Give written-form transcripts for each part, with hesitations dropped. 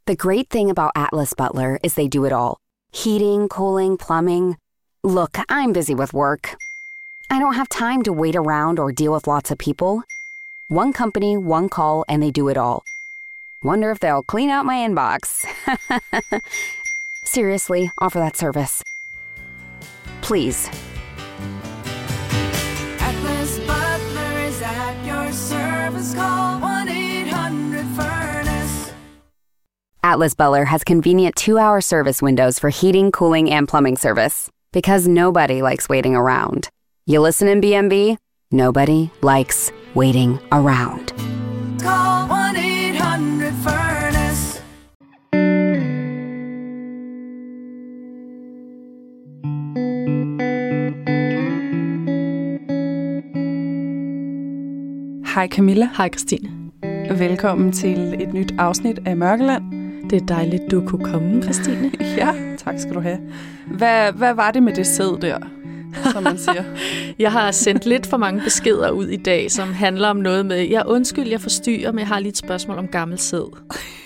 The great thing about Atlas Butler is they do it all. Heating, cooling, plumbing. Look, I'm busy with work. I don't have time to wait around or deal with lots of people. One company, one call, and they do it all. Wonder if they'll clean out my inbox. Seriously, offer that service. Please. Atlas Butler is at your service. Call 1-800-FURNACE. Atlas Butler has convenient 2-hour service windows for heating, cooling, and plumbing service. Because nobody likes waiting around. You listen in BMB? Nobody likes waiting around. Call 1-800-FURNACE. Hej Camilla. Hej Christine. Velkommen til et nyt afsnit af Mørkeland. Det er dejligt, du kunne komme, Christine. Ja, tak skal du have. Hvad var det med det sæd der, som man siger? Jeg har sendt lidt for mange beskeder ud i dag, som handler om noget med, jeg forstyrrer, men jeg har lige et spørgsmål om gammel sæd.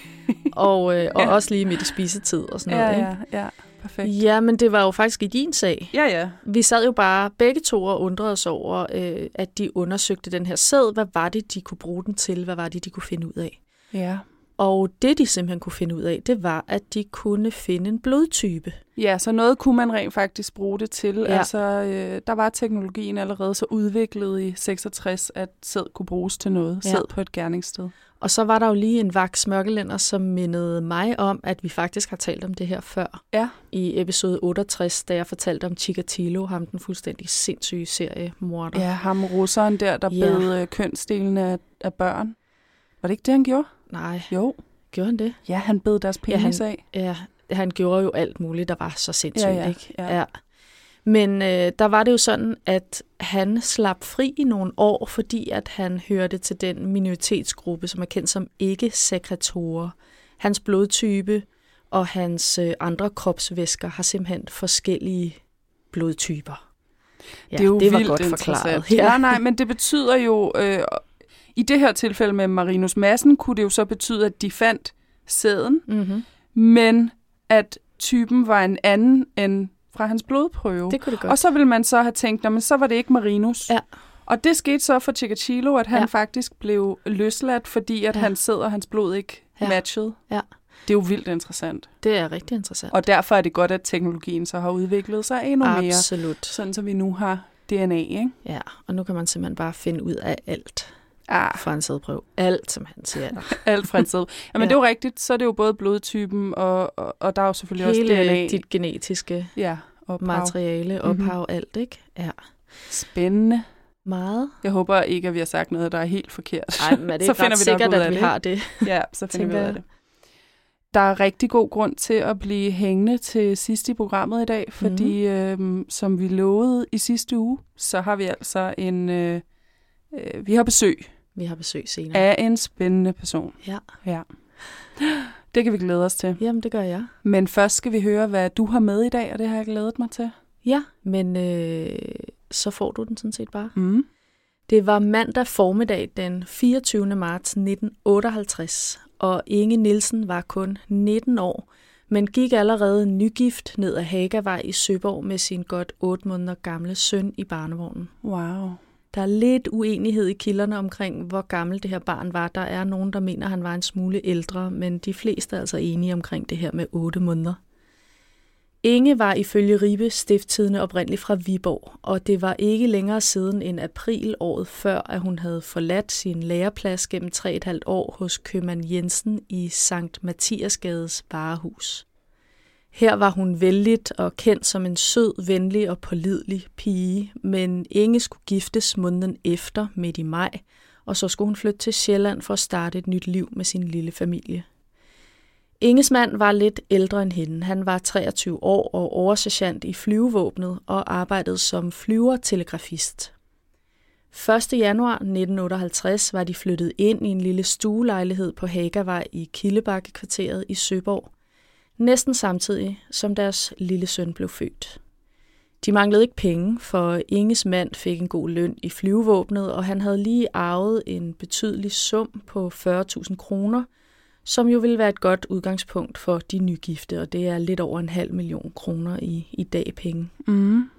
og også lige midt i spisetid og sådan noget. Ja, perfekt. Ja, men det var jo faktisk i din sag. Ja. Vi sad jo bare begge to og undrede os over, at de undersøgte den her sæd. Hvad var det, de kunne bruge den til? Hvad var det, de kunne finde ud af? Ja. Og det, de simpelthen kunne finde ud af, det var, at de kunne finde en blodtype. Ja, så noget kunne man rent faktisk bruge det til. Ja. Altså, der var teknologien allerede så udviklet i 66, at sæd kunne bruges til noget. Ja. Sæd på et gerningssted. Og så var der jo lige en vaks mørkelænder, som mindede mig om, at vi faktisk har talt om det her før. Ja. I episode 68, da jeg fortalte om Chikatilo, ham den fuldstændig sindssyge seriemorder. Ja, ham russeren der bed kønsdelene af børn. Var det ikke det, han gjorde? Nej. Jo. Gjorde han det? Ja, han bed deres penis af. Ja, han gjorde jo alt muligt, der var så sindssygt, ikke? Ja. Men der var det jo sådan, at han slap fri i nogle år, fordi at han hørte til den minoritetsgruppe, som er kendt som ikke-sekretorer. Hans blodtype og hans andre kropsvæsker har simpelthen forskellige blodtyper. Ja, det er jo det var vildt godt interessant. forklaret. Ja. Nej, men det betyder jo, i det her tilfælde med Marinus Madsen, kunne det jo så betyde, at de fandt sæden, men at typen var en anden end fra hans blodprøve. Det kunne det godt. Og så ville man så have tænkt, men så var det ikke Marinus. Ja. Og det skete så for Chikatilo, at han faktisk blev løsladt, fordi at hans sæd og hans blod ikke matchede. Ja. Det er jo vildt interessant. Det er rigtig interessant. Og derfor er det godt, at teknologien så har udviklet sig endnu mere. Absolut. Sådan, så vi nu har DNA, ikke? Ja, og nu kan man simpelthen bare finde ud af alt fra en sædprøve. Alt, som han siger. Alt fra en sæd. Jamen, det er jo rigtigt. Så er det jo både blodtypen, og der er jo selvfølgelig hele også DNA. Hele dit genetiske materiale, ophav, alt, ikke? Ja. Spændende. Meget. Jeg håber ikke, at vi har sagt noget, der er helt forkert. Nej, men er det ikke ret sikkert, at vi har det? Ja, så finder vi ud af det. Der er rigtig god grund til at blive hængende til sidst i programmet i dag, fordi som vi lovede i sidste uge, så har vi altså vi har besøg. Vi har besøg senere. Af en spændende person. Ja. Det kan vi glæde os til. Jamen, det gør jeg. Men først skal vi høre, hvad du har med i dag, og det har jeg glædet mig til. Ja, men så får du den sådan set bare. Det var mandag formiddag den 24. marts 1958, og Inge Nielsen var kun 19 år, men gik allerede nygift ned ad Hagavej i Søborg med sin godt 8 måneder gamle søn i barnevognen. Wow. Der er lidt uenighed i kilderne omkring, hvor gammel det her barn var. Der er nogen, der mener, at han var en smule ældre, men de fleste er altså enige omkring det her med 8 måneder. Inge var ifølge Ribe Stiftstidende oprindeligt fra Viborg, og det var ikke længere siden end april året før, at hun havde forladt sin læreplads gennem 3,5 år hos købmand Jensen i Sankt Mathiasgades varehus. Her var hun vellidt og kendt som en sød, venlig og pålidelig pige, men Inge skulle giftes måneden efter midt i maj, og så skulle hun flytte til Sjælland for at starte et nyt liv med sin lille familie. Inges mand var lidt ældre end hende. Han var 23 år og oversergent i flyvevåbnet og arbejdede som flyvertelegrafist. 1. januar 1958 var de flyttet ind i en lille stuelejlighed på Hagavej i Kildebakkekvarteret i Søborg, næsten samtidig som deres lille søn blev født. De manglede ikke penge, for Inges mand fik en god løn i flyvevåbnet, og han havde lige arvet en betydelig sum på 40.000 kroner, som jo ville være et godt udgangspunkt for de nygifte, og det er lidt over 500.000 kroner i dag penge. Mm.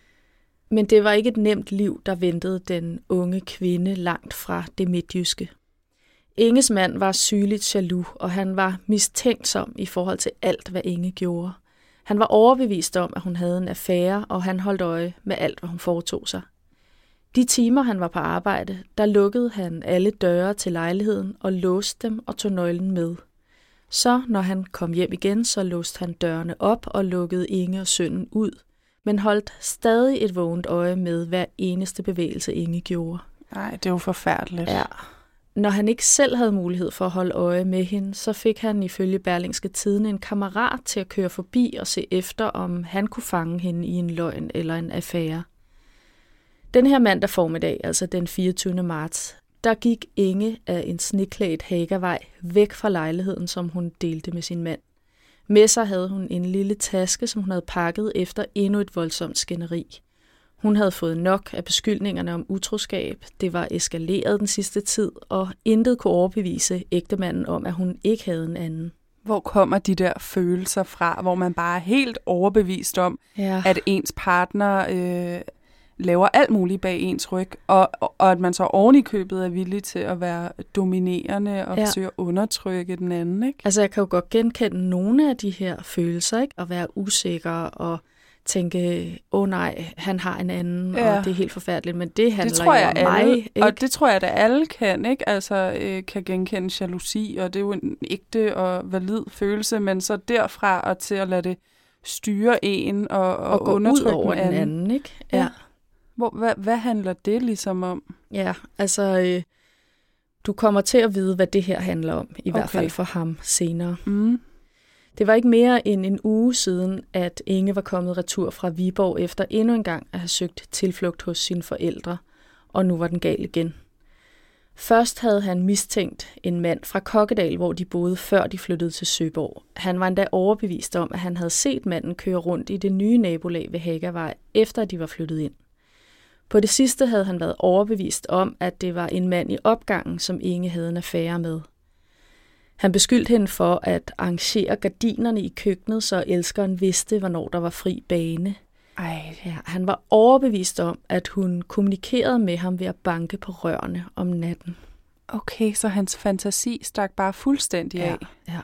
Men det var ikke et nemt liv, der ventede den unge kvinde langt fra det midtjyske. Inges mand var sygeligt jaloux, og han var mistænksom i forhold til alt, hvad Inge gjorde. Han var overbevist om, at hun havde en affære, og han holdt øje med alt, hvad hun foretog sig. De timer, han var på arbejde, der lukkede han alle døre til lejligheden og låste dem og tog nøglen med. Så, når han kom hjem igen, så låste han dørene op og lukkede Inge og sønnen ud, men holdt stadig et vågent øje med hver eneste bevægelse, Inge gjorde. Nej, det er jo forfærdeligt. Ja. Når han ikke selv havde mulighed for at holde øje med hende, så fik han ifølge Berlingske Tidende en kammerat til at køre forbi og se efter, om han kunne fange hende i en løgn eller en affære. Den her mandag formiddag, altså den 24. marts, der gik Inge af en sneklædt Hagavej væk fra lejligheden, som hun delte med sin mand. Med sig havde hun en lille taske, som hun havde pakket efter endnu et voldsomt skænderi. Hun havde fået nok af beskyldningerne om utroskab. Det var eskaleret den sidste tid, og intet kunne overbevise ægtemanden om, at hun ikke havde en anden. Hvor kommer de der følelser fra, hvor man bare er helt overbevist om, at ens partner laver alt muligt bag ens ryg, og at man så oven i købet er villig til at være dominerende og forsøge at undertrykke den anden, ikke? Altså, jeg kan jo godt genkende nogle af de her følelser, ikke? At være usikker og tænke, nej, han har en anden, og det er helt forfærdeligt, men det handler jo om mig, ikke? Og det tror jeg, at alle kan, ikke? Altså, kan genkende jalousi, og det er jo en ægte og valid følelse, men så derfra og til at lade det styre en og gå undertrykke ud over den anden, ikke? Ja. Hvad handler det ligesom om? Ja, altså, du kommer til at vide, hvad det her handler om, i hvert fald for ham senere. Mm. Det var ikke mere end en uge siden, at Inge var kommet retur fra Viborg efter endnu en gang at have søgt tilflugt hos sine forældre, og nu var den gal igen. Først havde han mistænkt en mand fra Kokkedal, hvor de boede, før de flyttede til Søborg. Han var endda overbevist om, at han havde set manden køre rundt i det nye nabolag ved Hagavej, efter de var flyttet ind. På det sidste havde han været overbevist om, at det var en mand i opgangen, som Inge havde en affære med. Han beskyldte hende for at arrangere gardinerne i køkkenet, så elskeren vidste, hvornår der var fri bane. Ja, han var overbevist om, at hun kommunikerede med ham ved at banke på rørene om natten. Okay, så hans fantasi stak bare fuldstændig af. Ja.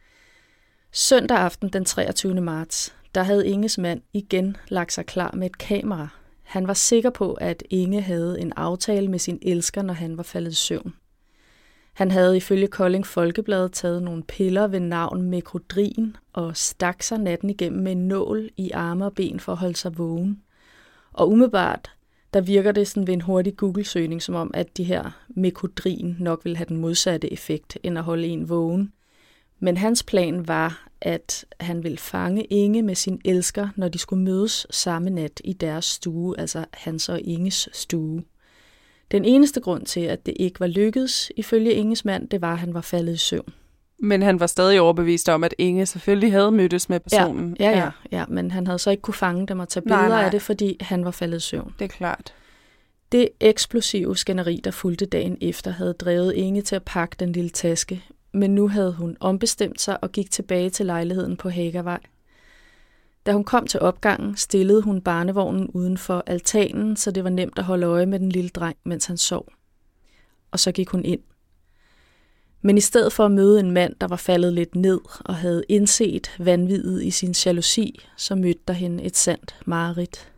Søndag aften den 23. marts, der havde Inges mand igen lagt sig klar med et kamera. Han var sikker på, at Inge havde en aftale med sin elsker, når han var faldet i søvn. Han havde ifølge Kolding Folkeblad taget nogle piller ved navn Mekrodrin og stak sig natten igennem med en nål i arme og ben for at holde sig vågen. Og umiddelbart, der virker det sådan ved en hurtig Google-søgning, som om, at de her Mekrodrin nok ville have den modsatte effekt, end at holde en vågen. Men hans plan var, at han ville fange Inge med sin elsker, når de skulle mødes samme nat i deres stue, altså hans og Inges stue. Den eneste grund til, at det ikke var lykkedes, ifølge Inges mand, det var, at han var faldet i søvn. Men han var stadig overbevist om, at Inge selvfølgelig havde mødtes med personen. Ja, men han havde så ikke kunne fange dem og tage billeder af det, fordi han var faldet i søvn. Det er klart. Det eksplosive skænderi, der fulgte dagen efter, havde drevet Inge til at pakke den lille taske, men nu havde hun ombestemt sig og gik tilbage til lejligheden på Hagavej. Da hun kom til opgangen, stillede hun barnevognen uden for altanen, så det var nemt at holde øje med den lille dreng, mens han sov. Og så gik hun ind. Men i stedet for at møde en mand, der var faldet lidt ned og havde indset vanviddet i sin jalousi, så mødte der hende et sandt mareridt.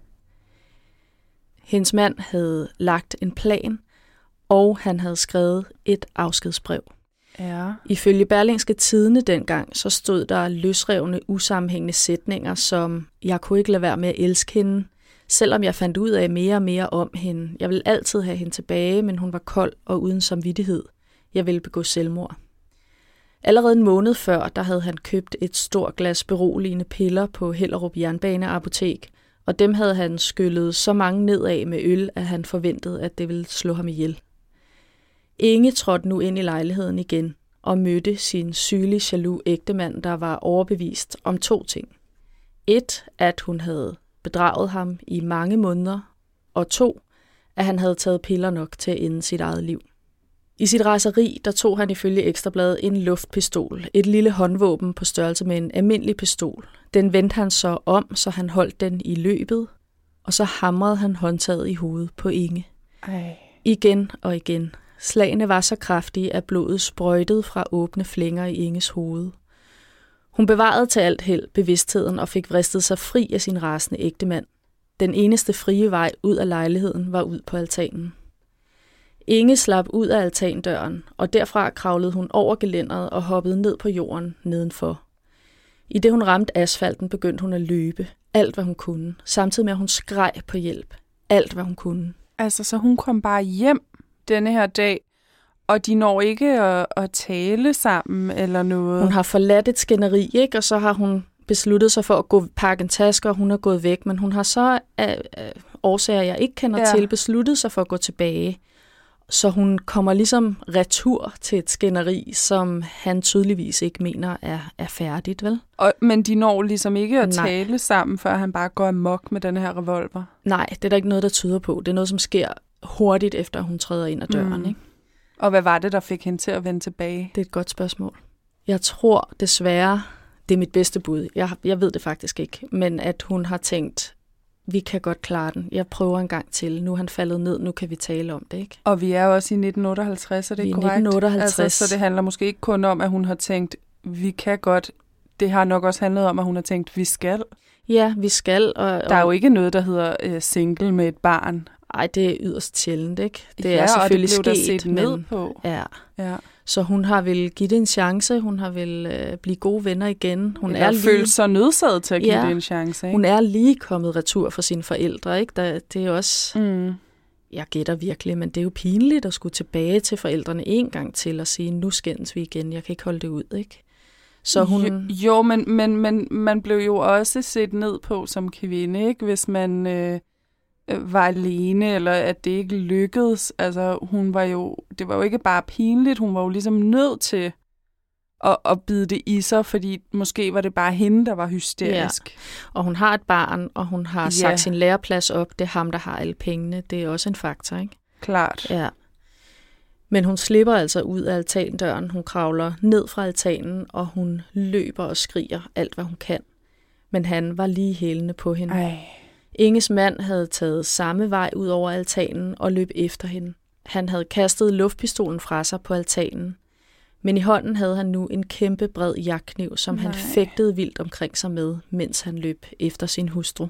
Hendes mand havde lagt en plan, og han havde skrevet et afskedsbrev. Ja. Ifølge Berlingske Tidende dengang, så stod der løsrevne, usammenhængende sætninger, som jeg kunne ikke lade være med at elske hende, selvom jeg fandt ud af mere og mere om hende. Jeg ville altid have hende tilbage, men hun var kold og uden samvittighed. Jeg ville begå selvmord. Allerede en måned før, der havde han købt et stort glas beroligende piller på Hellerup Jernbaneapotek, og dem havde han skyllet så mange nedad med øl, at han forventede, at det ville slå ham ihjel. Inge trådte nu ind i lejligheden igen og mødte sin sygelige jaloux ægtemand, der var overbevist om 2 ting. 1, at hun havde bedraget ham i mange måneder, og 2, at han havde taget piller nok til at ende sit eget liv. I sit raseri, der tog han ifølge Ekstrabladet en luftpistol, et lille håndvåben på størrelse med en almindelig pistol. Den vendte han så om, så han holdt den i løbet, og så hamrede han håndtaget i hovedet på Inge. Ej. Igen og igen. Slagene var så kraftige, at blodet sprøjtede fra åbne flænger i Inges hoved. Hun bevarede til alt held bevidstheden og fik vristet sig fri af sin rasende ægtemand. Den eneste frie vej ud af lejligheden var ud på altanen. Inge slap ud af altandøren, og derfra kravlede hun over gelænderet og hoppede ned på jorden nedenfor. I det hun ramte asfalten, begyndte hun at løbe, alt hvad hun kunne, samtidig med at hun skreg på hjælp, alt hvad hun kunne. Altså, så hun kom bare hjem denne her dag, og de når ikke at tale sammen eller noget. Hun har forladt et skænderi, ikke? Og så har hun besluttet sig for at pakke en taske, og hun er gået væk. Men hun har så af årsager, jeg ikke kender til, besluttet sig for at gå tilbage. Så hun kommer ligesom retur til et skænderi, som han tydeligvis ikke mener er færdigt, vel? Men de når ligesom ikke at tale sammen, før han bare går amok med den her revolver? Nej, det er der ikke noget, der tyder på. Det er noget, som sker hurtigt, efter hun træder ind ad døren, ikke? Og hvad var det, der fik hende til at vende tilbage? Det er et godt spørgsmål. Jeg tror desværre, det er mit bedste bud. Jeg ved det faktisk ikke. Men at hun har tænkt, vi kan godt klare den. Jeg prøver en gang til. Nu er han faldet ned, nu kan vi tale om det, ikke? Og vi er også i 1958, er det korrekt? 1958. Altså, så det handler måske ikke kun om, at hun har tænkt, vi kan godt. Det har nok også handlet om, at hun har tænkt, vi skal. Ja, vi skal. Der er jo ikke noget, der hedder single med et barn. Ej, det er yderst sjældent, ikke? Det er selvfølgelig og det blev sket, der set ned på. Ja. Ja. Så hun har vel givet det en chance. Hun har vel blive gode venner igen. Hun er følt sig nødsaget til at give det en chance, ikke? Hun er lige kommet retur for sine forældre, ikke? Det er også... Jeg gætter virkelig, men det er jo pinligt at skulle tilbage til forældrene en gang til og sige, nu skændes vi igen, jeg kan ikke holde det ud, ikke? Så hun... Jo, men man blev jo også set ned på som kvinde, ikke? Hvis man var alene, eller at det ikke lykkedes. Altså, det var jo ikke bare pinligt, hun var jo ligesom nødt til at bide det i sig, fordi måske var det bare hende, der var hysterisk. Ja. Og hun har et barn, og hun har sagt sin læreplads op. Det er ham, der har alle pengene. Det er også en faktor, ikke? Klart. Ja. Men hun slipper altså ud af altandøren. Hun kravler ned fra altanen, og hun løber og skriger alt, hvad hun kan. Men han var lige hælende på hende. Ej. Inges mand havde taget samme vej ud over altanen og løb efter hende. Han havde kastet luftpistolen fra sig på altanen. Men i hånden havde han nu en kæmpe bred jagtkniv, som han fægtede vildt omkring sig med, mens han løb efter sin hustru.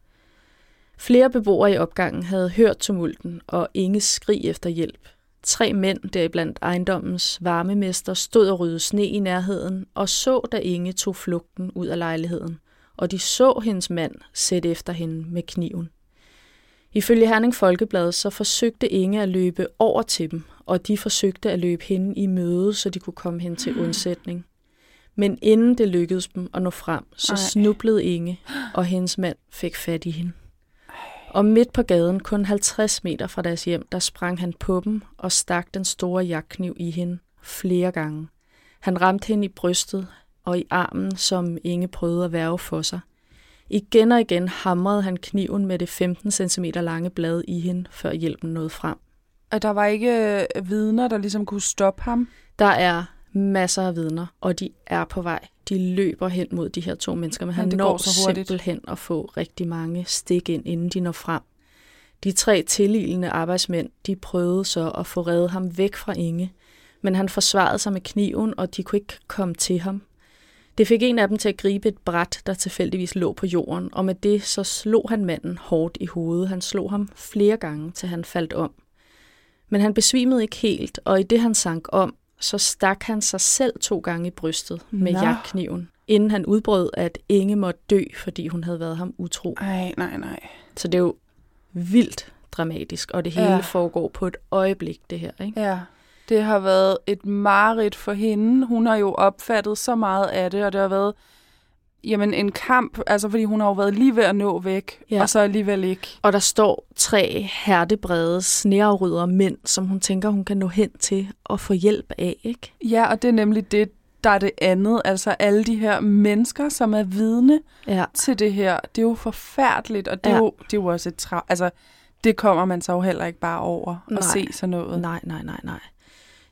Flere beboere i opgangen havde hørt tumulten og Inges skrig efter hjælp. 3 mænd, deriblandt ejendommens varmemester, stod og ryddede sne i nærheden og så, da Inge tog flugten ud af lejligheden. Og de så hendes mand sætte efter hende med kniven. Ifølge Herning Folkeblad så forsøgte Inge at løbe over til dem, og de forsøgte at løbe hende i møde, så de kunne komme hen til undsætning. Men inden det lykkedes dem at nå frem, så snublede Inge, og hendes mand fik fat i hende. Og midt på gaden, kun 50 meter fra deres hjem, der sprang han på dem og stak den store jagtkniv i hende flere gange. Han ramte hende i brystet og i armen, som Inge prøvede at værge for sig. Igen og igen hamrede han kniven med det 15 cm lange blad i hende, før hjælpen nåede frem. Og der var ikke vidner, der ligesom kunne stoppe ham? Der er masser af vidner, og de er på vej. De løber hen mod de her 2 mennesker, men han når simpelthen at få rigtig mange stik ind, inden de når frem. De 3 tililende arbejdsmænd, de prøvede så at få reddet ham væk fra Inge, men han forsvarede sig med kniven, og de kunne ikke komme til ham. Det fik en af dem til at gribe et bræt, der tilfældigvis lå på jorden, og med det så slog han manden hårdt i hovedet. Han slog ham flere gange, til han faldt om. Men han besvimede ikke helt, og i det han sank om, så stak han sig selv 2 gange i brystet med jagtkniven, inden han udbrød, at Inge måtte dø, fordi hun havde været ham utro. Nej. Så det er jo vildt dramatisk, og det hele foregår på et øjeblik, det her, ikke? Ja. Det har været et mareridt for hende. Hun har jo opfattet så meget af det, og det har været en kamp, altså fordi hun har jo været lige ved at nå væk, og så alligevel ikke. Og der står 3 hærdebrede, sneafrydere mænd, som hun tænker, hun kan nå hen til og få hjælp af, ikke? Ja, og det er nemlig det, der er det andet. Altså alle de her mennesker, som er vidne til det her. Det er jo forfærdeligt, og det er jo også et det kommer man så jo heller ikke bare over at se sådan noget. Nej.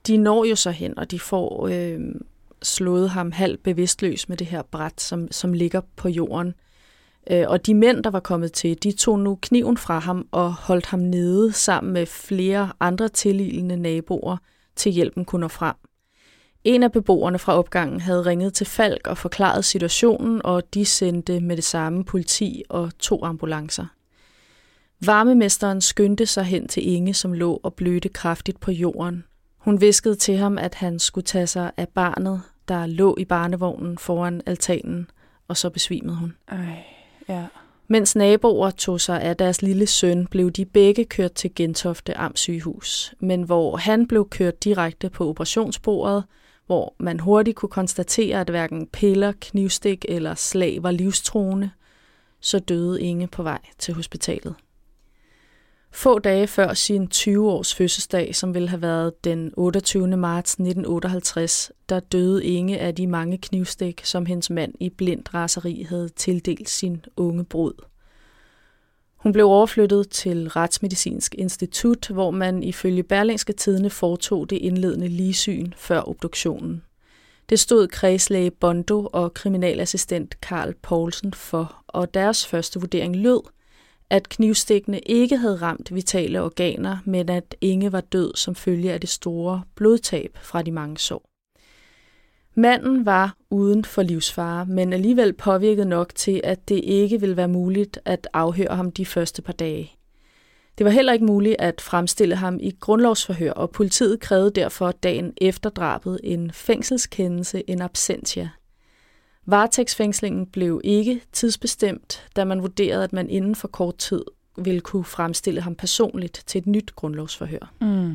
De når jo så hen, og de får slået ham halvt bevidstløs med det her bræt, som ligger på jorden. Og de mænd, der var kommet til, de tog nu kniven fra ham og holdt ham nede sammen med flere andre tililende naboer, til hjælpen kunne nå frem. En af beboerne fra opgangen havde ringet til Falk og forklaret situationen, og de sendte med det samme politi og 2 ambulancer. Varmemesteren skyndte sig hen til Inge, som lå og blødte kraftigt på jorden. Hun hviskede til ham, at han skulle tage sig af barnet, der lå i barnevognen foran altanen, og så besvimede hun. Ja. Mens naboer tog sig af deres lille søn, blev de begge kørt til Gentofte Amtssygehus, men hvor han blev kørt direkte på operationsbordet, hvor man hurtigt kunne konstatere, at hverken piller, knivstik eller slag var livstruende, så døde Inge på vej til hospitalet. Få dage før sin 20-års fødselsdag, som ville have været den 28. marts 1958, der døde Inge af de mange knivstik, som hendes mand i blindt raseri havde tildelt sin unge brud. Hun blev overflyttet til Retsmedicinsk Institut, hvor man ifølge Berlingske Tidende foretog det indledende ligsyn før obduktionen. Det stod kredslæge Bondo og kriminalassistent Carl Poulsen for, og deres første vurdering lød, at knivstikkene ikke havde ramt vitale organer, men at Inge var død som følge af det store blodtab fra de mange sår. Manden var uden for livsfare, men alligevel påvirket nok til, at det ikke ville være muligt at afhøre ham de første par dage. Det var heller ikke muligt at fremstille ham i grundlovsforhør, og politiet krævede derfor dagen efter drabet en fængselskendelse in absentia. Varetægtsfængslingen blev ikke tidsbestemt, da man vurderede, at man inden for kort tid ville kunne fremstille ham personligt til et nyt grundlovsforhør.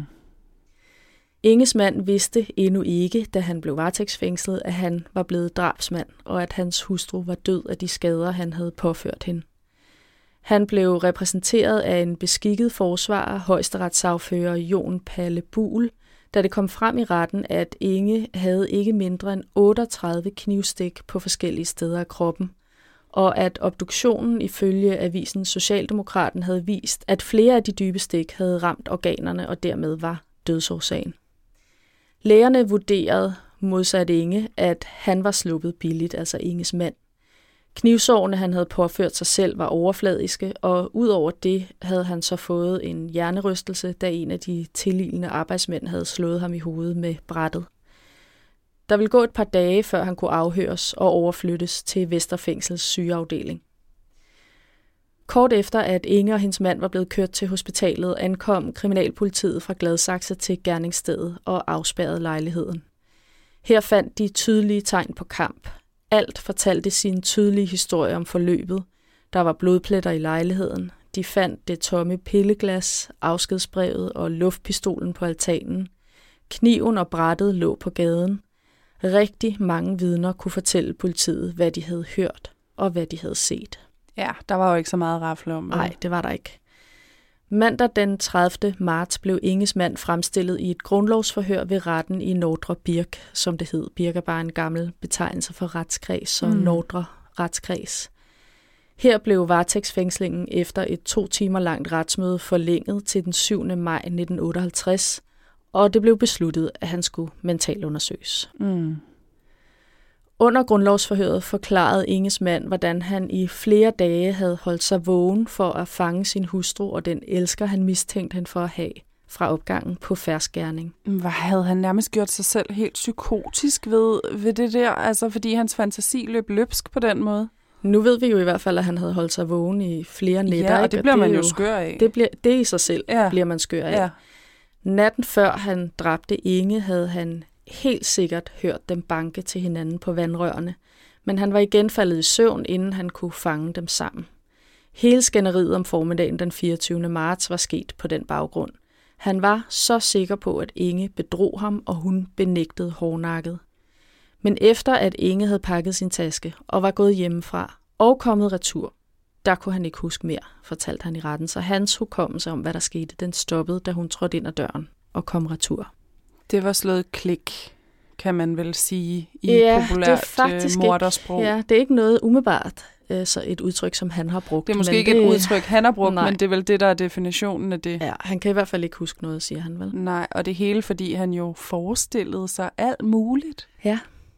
Inges mand vidste endnu ikke, da han blev varetægtsfængslet, at han var blevet drabsmand, og at hans hustru var død af de skader, han havde påført hende. Han blev repræsenteret af en beskikket forsvarer, højesteretssagfører Jon Palle Buhl, da det kom frem i retten, at Inge havde ikke mindre end 38 knivstik på forskellige steder af kroppen, og at obduktionen ifølge avisen Socialdemokraten havde vist, at flere af de dybe stik havde ramt organerne og dermed var dødsårsagen. Lægerne vurderede, modsat Inge, at han var sluppet billigt, altså Inges mand. Knivsårene, han havde påført sig selv, var overfladiske, og udover det havde han så fået en hjernerystelse, da en af de tililende arbejdsmænd havde slået ham i hovedet med brættet. Der ville gå et par dage, før han kunne afhøres og overflyttes til Vesterfængsels sygeafdeling. Kort efter, at Inge og hendes mand var blevet kørt til hospitalet, ankom kriminalpolitiet fra Gladsaxe til gerningsstedet og afspærrede lejligheden. Her fandt de tydelige tegn på kamp. Alt fortalte sin tydelige historie om forløbet. Der var blodpletter i lejligheden. De fandt det tomme pilleglas, afskedsbrevet og luftpistolen på altanen. Kniven og brættet lå på gaden. Rigtig mange vidner kunne fortælle politiet, hvad de havde hørt og hvad de havde set. Ja, der var jo ikke så meget at rafle om. Nej, det var der ikke. Mandag den 30. marts blev Inges mand fremstillet i et grundlovsforhør ved retten i Nordre Birk, som det hed. Birk er bare en gammel betegnelse for retskreds og Nordre retskreds. Her blev varetægtsfængslingen efter et 2 timer langt retsmøde forlænget til den 7. maj 1958, og det blev besluttet, at han skulle mentalundersøges. Under grundlovsforhøret forklarede Inges mand, hvordan han i flere dage havde holdt sig vågen for at fange sin hustru og den elsker, han mistænkte hende for at have fra opgangen på ferskgerning. Hvad havde han nærmest gjort sig selv helt psykotisk ved det der, altså fordi hans fantasi løb løbsk på den måde? Nu ved vi jo i hvert fald, at han havde holdt sig vågen i flere nætter. Ja, og det bliver man jo skør af. Det i sig selv bliver man skør af. Ja. Natten før han dræbte Inge, havde han helt sikkert hørt dem banke til hinanden på vandrørene, men han var igen faldet i søvn, inden han kunne fange dem sammen. Hele skænderiet om formiddagen den 24. marts var sket på den baggrund. Han var så sikker på, at Inge bedrog ham, og hun benægtede hårdnakket. Men efter at Inge havde pakket sin taske og var gået hjemmefra og kommet retur, der kunne han ikke huske mere, fortalte han i retten, så hans hukommelse om, hvad der skete, den stoppede, da hun trådte ind ad døren og kom retur. Det var slået klik, kan man vel sige, i populært mordersprog. Ja, det er ikke noget umiddelbart så et udtryk, som han har brugt. Det er måske ikke et udtryk, han har brugt, men det er vel det, der er definitionen af det. Ja, han kan i hvert fald ikke huske noget, siger han vel. Nej, og det hele, fordi han jo forestillede sig alt muligt. Ja.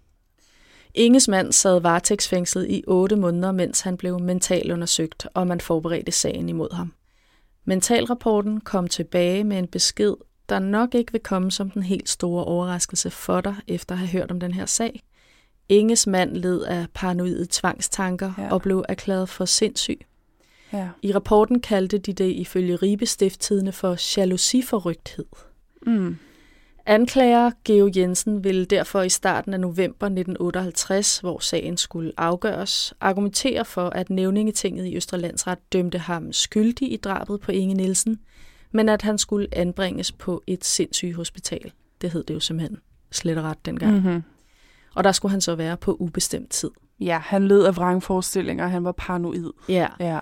Inges mand sad varetægtsfængslet i 8 måneder, mens han blev mentalundersøgt, og man forberedte sagen imod ham. Mentalrapporten kom tilbage med en besked, der nok ikke vil komme som den helt store overraskelse for dig, efter at have hørt om den her sag. Inges mand led af paranoide tvangstanker og blev erklæret for sindssyg. Ja. I rapporten kaldte de det ifølge Ribe Stiftstidende for jalousiforrygthed. Anklager Geo Jensen ville derfor i starten af november 1958, hvor sagen skulle afgøres, argumentere for, at Nævningetinget i Østre Landsret dømte ham skyldig i drabet på Inge Nielsen, men at han skulle anbringes på et sindssygehospital. Det hed det jo simpelthen slet og ret dengang. Mm-hmm. Og der skulle han så være på ubestemt tid. Ja, han led af vrangforestillinger, han var paranoid. Ja.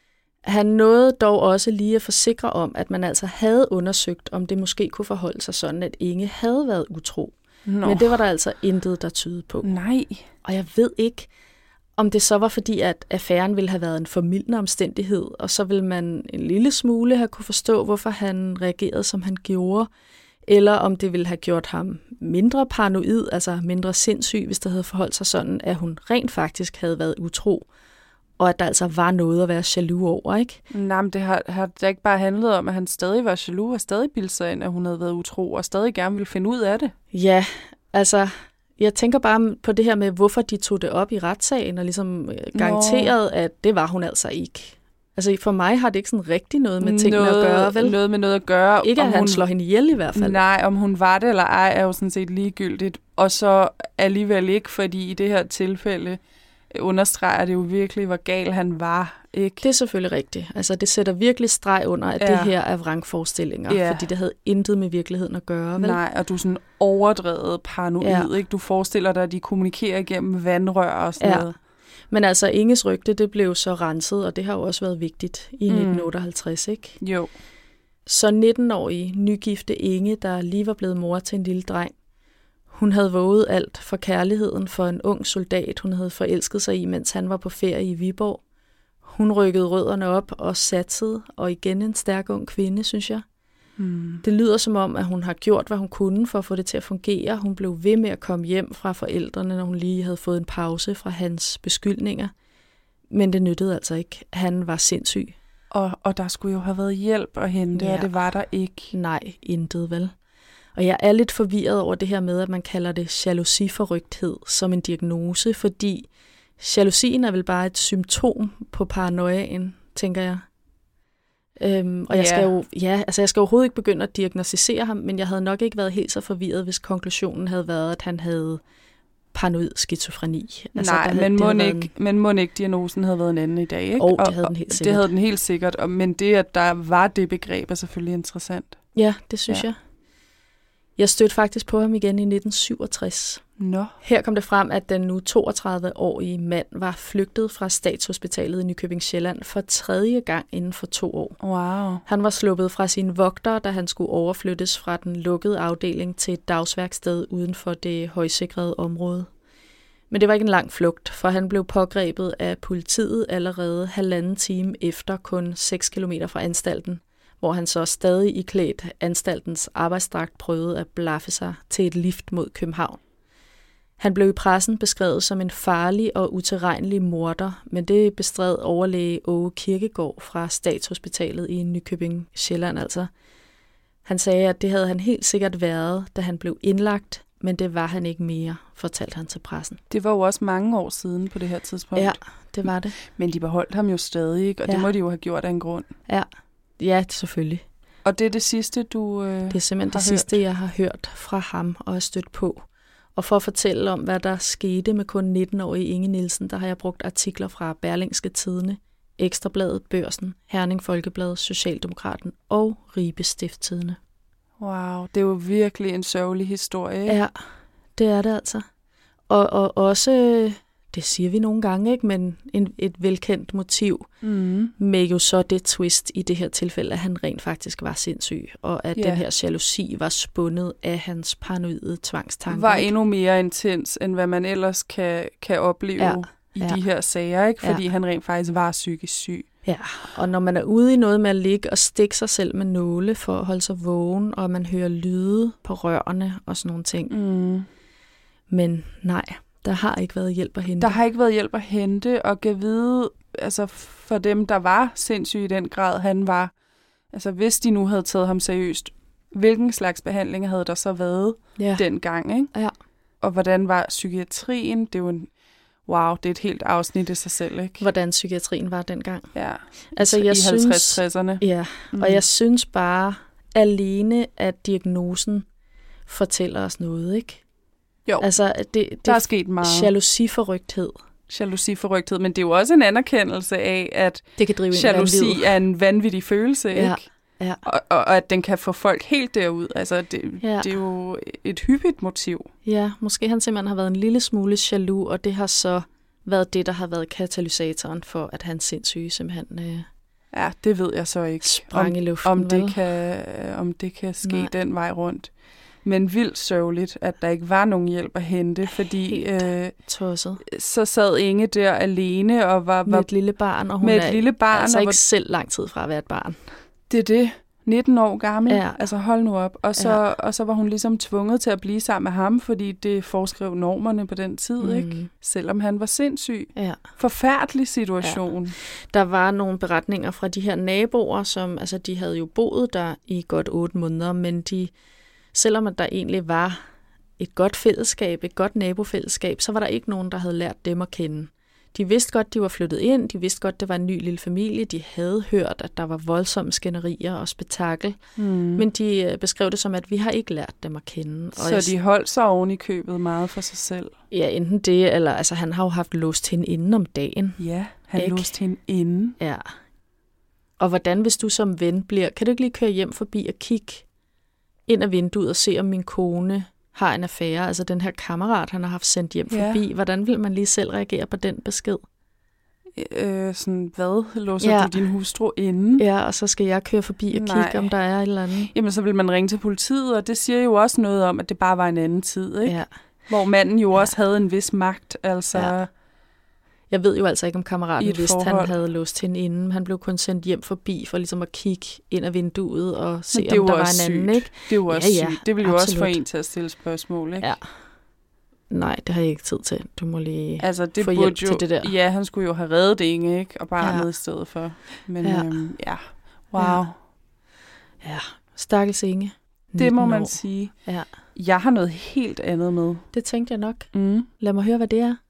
Han nåede dog også lige at forsikre om, at man altså havde undersøgt, om det måske kunne forholde sig sådan, at Inge havde været utro. Men det var der altså intet, der tydede på. Nej. Og jeg ved ikke, om det så var fordi, at affæren ville have været en formildende omstændighed, og så ville man en lille smule have kunne forstå, hvorfor han reagerede, som han gjorde, eller om det ville have gjort ham mindre paranoid, altså mindre sindssyg, hvis det havde forholdt sig sådan, at hun rent faktisk havde været utro, og at der altså var noget at være jaloux over, ikke? Nej, men det har da ikke bare handlet om, at han stadig var jaloux, og stadig bildte sig ind, at hun havde været utro, og stadig gerne ville finde ud af det. Ja, altså, jeg tænker bare på det her med, hvorfor de tog det op i retssagen, og ligesom garanteret, at det var hun altså ikke. Altså, for mig har det ikke sådan rigtig noget med tingene at gøre, vel? Noget med noget at gøre. Ikke, at han slår hende ihjel i hvert fald. Nej, om hun var det eller ej, er jo sådan set ligegyldigt. Og så alligevel ikke, fordi i det her tilfælde understreger det jo virkelig, hvor gal han var, ikke? Det er selvfølgelig rigtigt. Altså, det sætter virkelig streg under, at det her er vrangforestillinger, fordi det havde intet med virkeligheden at gøre, vel? Nej, og du er sådan overdrevet paranoid, ikke? Du forestiller dig, at de kommunikerer igennem vandrør og sådan noget. Men altså, Inges rygte, det blev så renset, og det har jo også været vigtigt i 1958, ikke? Jo. Så 19-årige nygifte Inge, der lige var blevet mor til en lille dreng, hun havde våget alt for kærligheden for en ung soldat, hun havde forelsket sig i, mens han var på ferie i Viborg. Hun rykkede rødderne op og satsede, og igen en stærk ung kvinde, synes jeg. Det lyder som om, at hun har gjort, hvad hun kunne for at få det til at fungere. Hun blev ved med at komme hjem fra forældrene, når hun lige havde fået en pause fra hans beskyldninger. Men det nyttede altså ikke. Han var sindssyg. Og der skulle jo have været hjælp at hente, og det var der ikke. Nej, intet vel. Og jeg er lidt forvirret over det her med, at man kalder det jalousiforrygthed som en diagnose, fordi jalousien er vel bare et symptom på paranoiaen, tænker jeg. Og jeg skal overhovedet ikke begynde at diagnostisere ham, men jeg havde nok ikke været helt så forvirret, hvis konklusionen havde været, at han havde paranoid skizofreni. Altså, nej, men må ikke diagnosen havde været en anden i dag, ikke? Det havde den helt sikkert. Det havde den helt sikkert, men det, at der var det begreb, er selvfølgelig interessant. Ja, det synes jeg. Jeg stødte faktisk på ham igen i 1967. Her kom det frem, at den nu 32-årige mand var flygtet fra Statshospitalet i Nykøbing Sjælland for 3. gang inden for 2 år. Wow. Han var sluppet fra sine vogtere, da han skulle overflyttes fra den lukkede afdeling til et dagsværksted uden for det højsikrede område. Men det var ikke en lang flugt, for han blev pågrebet af politiet allerede 1,5 time efter kun 6 kilometer fra anstalten, hvor han så stadig iklædt anstaltens arbejdsdragt prøvede at blaffe sig til et lift mod København. Han blev i pressen beskrevet som en farlig og utilregnelig morder, men det bestred overlæge Åge Kirkegaard fra Statshospitalet i Nykøbing Sjælland altså. Han sagde, at det havde han helt sikkert været, da han blev indlagt, men det var han ikke mere, fortalte han til pressen. Det var jo også mange år siden på det her tidspunkt. Ja, det var det. Men de beholdt ham jo stadig, ikke? Og det må de jo have gjort af en grund. Ja, selvfølgelig. Og det er det sidste, du Det er simpelthen det sidste, jeg har hørt fra ham og er stødt på. Og for at fortælle om, hvad der skete med kun 19-årige Inge Nielsen, der har jeg brugt artikler fra Berlingske Tidende, Ekstrabladet, Børsen, Herning Folkeblad, Socialdemokraten og Ribe Stiftstidende. Wow, det er jo virkelig en sørgelig historie, ikke? Ja, det er det altså. Og også, det siger vi nogle gange, ikke, men et velkendt motiv med jo så det twist i det her tilfælde, at han rent faktisk var sindssyg, og at den her jalousi var spundet af hans paranoide tvangstanker. Var endnu mere intens, end hvad man ellers kan opleve i de her sager, ikke? Fordi han rent faktisk var psykisk syg. Ja, og når man er ude i noget med at ligge og stikke sig selv med nåle for at holde sig vågen, og man hører lyde på rørene og sådan nogle ting. Men nej, der har ikke været hjælp at hente. Der har ikke været hjælp at hente, og kan vide, altså for dem, der var sindssyge i den grad, han var, altså hvis de nu havde taget ham seriøst, hvilken slags behandling havde der så været dengang, ikke? Ja. Og hvordan var psykiatrien? Det er jo wow, det er et helt afsnit i sig selv, ikke? Hvordan psykiatrien var dengang. Ja, altså, i 50-60'erne. Ja, og jeg synes bare, alene at diagnosen fortæller os noget, ikke? Jo, altså, det der er sket meget. Jalousiforrygthed, men det er jo også en anerkendelse af, at det kan drive jalousi er en vanvittig følelse, ikke? Ja. Og at den kan få folk helt derud. Altså, det er jo et hyppigt motiv. Ja, måske han simpelthen har været en lille smule jaloux, og det har så været det, der har været katalysatoren for, at hans sindssyge simpelthen ja, det ved jeg så ikke. Sprang i luften, om det kan ske den vej rundt. Men vildt sørgeligt, at der ikke var nogen hjælp at hente, fordi tosset. Så sad Inge der alene og var med et lille barn, og hun med et lille barn, altså ikke selv lang tid fra at være et barn. Det er det. 19 år gammel. Ja. Altså hold nu op. Og så var hun ligesom tvunget til at blive sammen med ham, fordi det foreskrev normerne på den tid, ikke? Selvom han var sindssyg. Ja. Forfærdelig situation. Ja. Der var nogle beretninger fra de her naboer, som altså de havde jo boet der i godt 8 måneder, men selvom at der egentlig var et godt fællesskab, et godt nabofællesskab, så var der ikke nogen, der havde lært dem at kende. De vidste godt, de var flyttet ind. De vidste godt, det var en ny lille familie. De havde hørt, at der var voldsomme skænderier og spektakel. Men de beskrev det som, at vi har ikke lært dem at kende. Så de holdt sig oven i købet meget for sig selv? Ja, enten det, eller altså, han har jo haft låst hende inden om dagen. Ja, han låst hende inden. Ja. Og hvordan, hvis du som ven kan du ikke lige køre hjem forbi og kigge ind ad vinduet og se, om min kone har en affære, altså den her kammerat, han har haft sendt hjem forbi. Hvordan vil man lige selv reagere på den besked? Sådan, hvad? Låser du din hustru inde? Ja, og så skal jeg køre forbi og kigge, om der er et eller andet. Jamen, så vil man ringe til politiet, og det siger jo også noget om, at det bare var en anden tid, ikke? Ja. Hvor manden jo også havde en vis magt, altså. Ja. Jeg ved jo altså ikke, om kammeraten vidste, han havde låst hende inden. Han blev kun sendt hjem forbi for ligesom at kigge ind ad vinduet og se, om der var en anden, ikke? Det er jo også sygt. Det vil jo også få en til at stille spørgsmål, ikke? Ja. Nej, det har jeg ikke tid til. Du må lige det få hjælp til det der. Ja, han skulle jo have reddet Inge, ikke? Og barnet i stedet for. Men wow. Ja, stakkels Inge. Det må man sige. Ja. Jeg har noget helt andet med. Det tænkte jeg nok. Lad mig høre, hvad det er.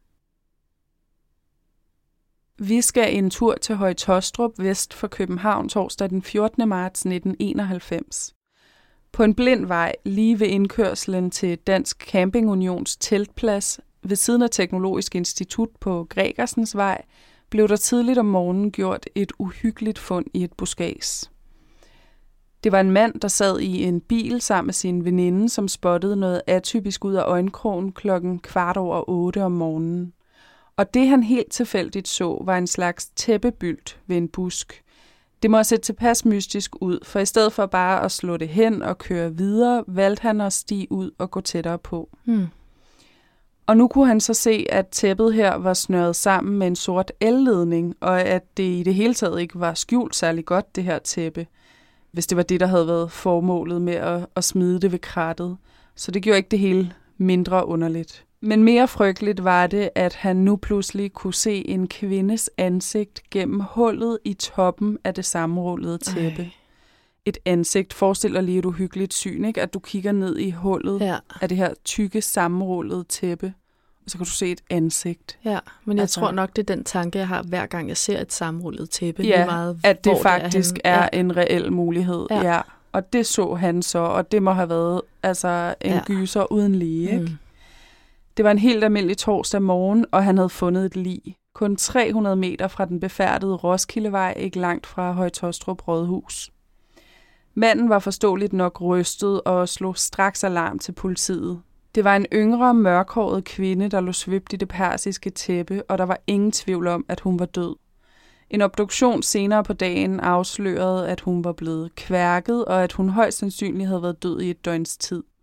Vi skal en tur til Høje Taastrup vest for København torsdag den 14. marts 1991. På en blind vej lige ved indkørslen til Dansk Camping Unions teltplads ved siden af Teknologisk Institut på Gregersens Vej blev der tidligt om morgenen gjort et uhyggeligt fund i et buskads. Det var en mand, der sad i en bil sammen med sin veninde, som spottede noget atypisk ud af øjenkrogen 7:15 om morgenen. Og det han helt tilfældigt så, var en slags tæppebylt ved en busk. Det må have set tilpas mystisk ud, for i stedet for bare at slå det hen og køre videre, valgte han at stige ud og gå tættere på. Og nu kunne han så se, at tæppet her var snøret sammen med en sort elledning, og at det i det hele taget ikke var skjult særlig godt, det her tæppe, hvis det var det, der havde været formålet med at smide det ved krattet. Så det gjorde ikke det hele mindre underligt. Men mere frygteligt var det, at han nu pludselig kunne se en kvindes ansigt gennem hullet i toppen af det sammenrullede tæppe. Et ansigt forestiller lige et uhyggeligt syn, ikke? At du kigger ned i hullet af det her tykke sammenrullede tæppe, og så kan du se et ansigt. Ja, men jeg tror nok, det er den tanke, jeg har, hver gang jeg ser et sammenrullet tæppe. Ja, meget, at det faktisk er en reel mulighed. Ja. Og det så han så, og det må have været altså en gyser uden lige, ikke? Det var en helt almindelig torsdag morgen, og han havde fundet et lig. Kun 300 meter fra den befærdede Roskildevej, ikke langt fra Høje Taastrup Rådhus. Manden var forståeligt nok rystet og slog straks alarm til politiet. Det var en yngre, mørkhåret kvinde, der lå svøbt i det persiske tæppe, og der var ingen tvivl om, at hun var død. En obduktion senere på dagen afslørede, at hun var blevet kværket, og at hun højst sandsynligt havde været død i et døgns tid.